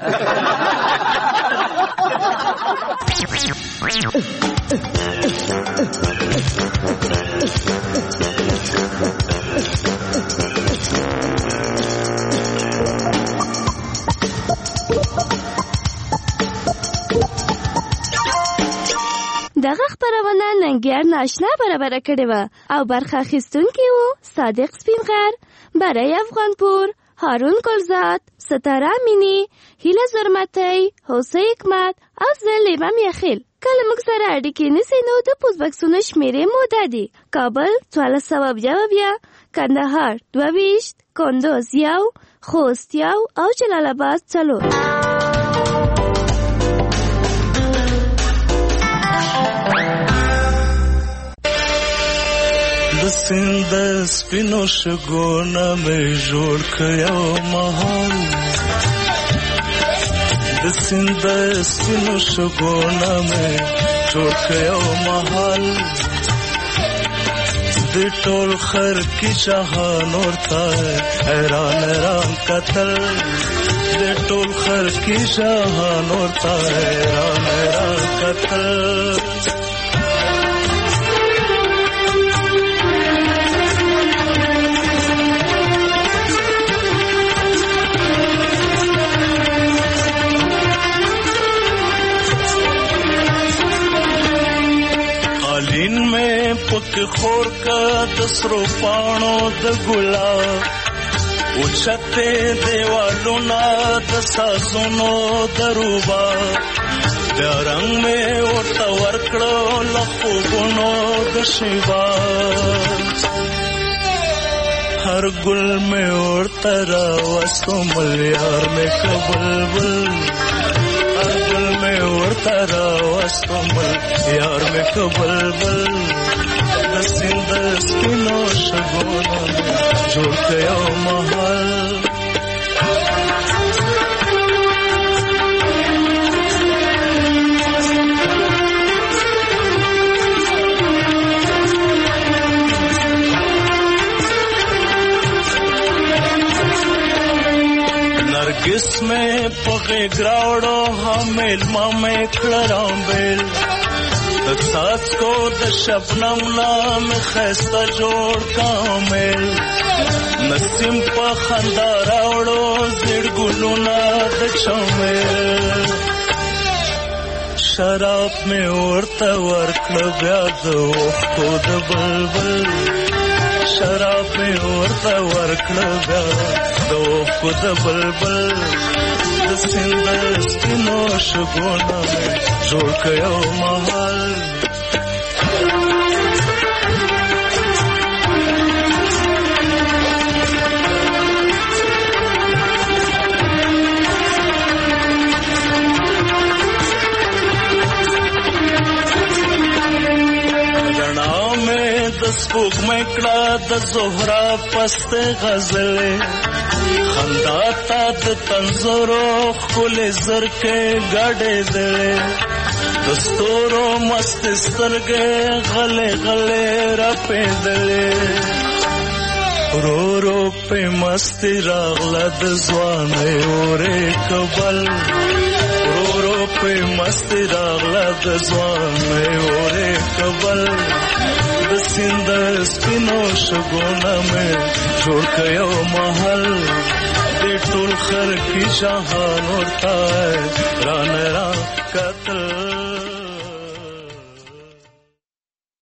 دغه خبرونه ننګیار ناشنا برابر کړې وه او برخه اخیستونکي وو صادق سپینغر، برای افغانپور، هارون گلزاد، ستاره امینی، هیله زرمتی، حوسه حکمت او زه لیمم یخیل. کله موږ سره اړیکې نیسئ نو د پوسټ بکسونو شمېرې مو دا دي: کابل 1422، کندهار 22، کندوز 1، خوست 1 او جلال آباد 4. د سیند سپینو شګونه مې جوړ کړو مهال، د سیند سپینو شګونه مې جوړ کړو مهال، د ټول خر کې شهان ورته حیران رام قتل، د ټول خر کې شهان ورته حیران رام قتل. قالین میں پک خور کا دسرو پانو د ګلاب، اوچته دیوالو نا د سازونو دروبا، د رنگ میں ورته ورکړو لخوبونو د شیبا، هر ګل میں ورته راوستو ملیار میں کبلبل، هر ګل میں ورته راوستو ملیار میں کبلبل، د سیند سپینو شګونو جوړ کړو محل. किसमें पगे ग्राउडो हमेल मामे खड़रांबेल सास को द शबनम नाम खैस्ता जोड़ कामेल नसीम पा खंदा रावड़ो जिड़ गुलुना द चमेल शराब में उड़ता वर्कल ब्याद को द बलबल शराब में उड़ता वर्कल ब्याद को द बलबल द सिंदस की नोश गोना में जोड़ कयो महल स्पूक में कड़ा द जोहरा पस्ते गजले खंदाता द तंजरो खुले जर के गाड़े दे दस्तूरो मस्त सरगे गले गले रपे दले रो रो पे मस्ती रागला द जवाने ओरे कबल रो रो पे मस्ती रागला द जवाने ओरे कबल सिंदर स्पिनो शगुना में जोड़ कयो महल दे टुल खर की जहान होता है रान रा कत्ल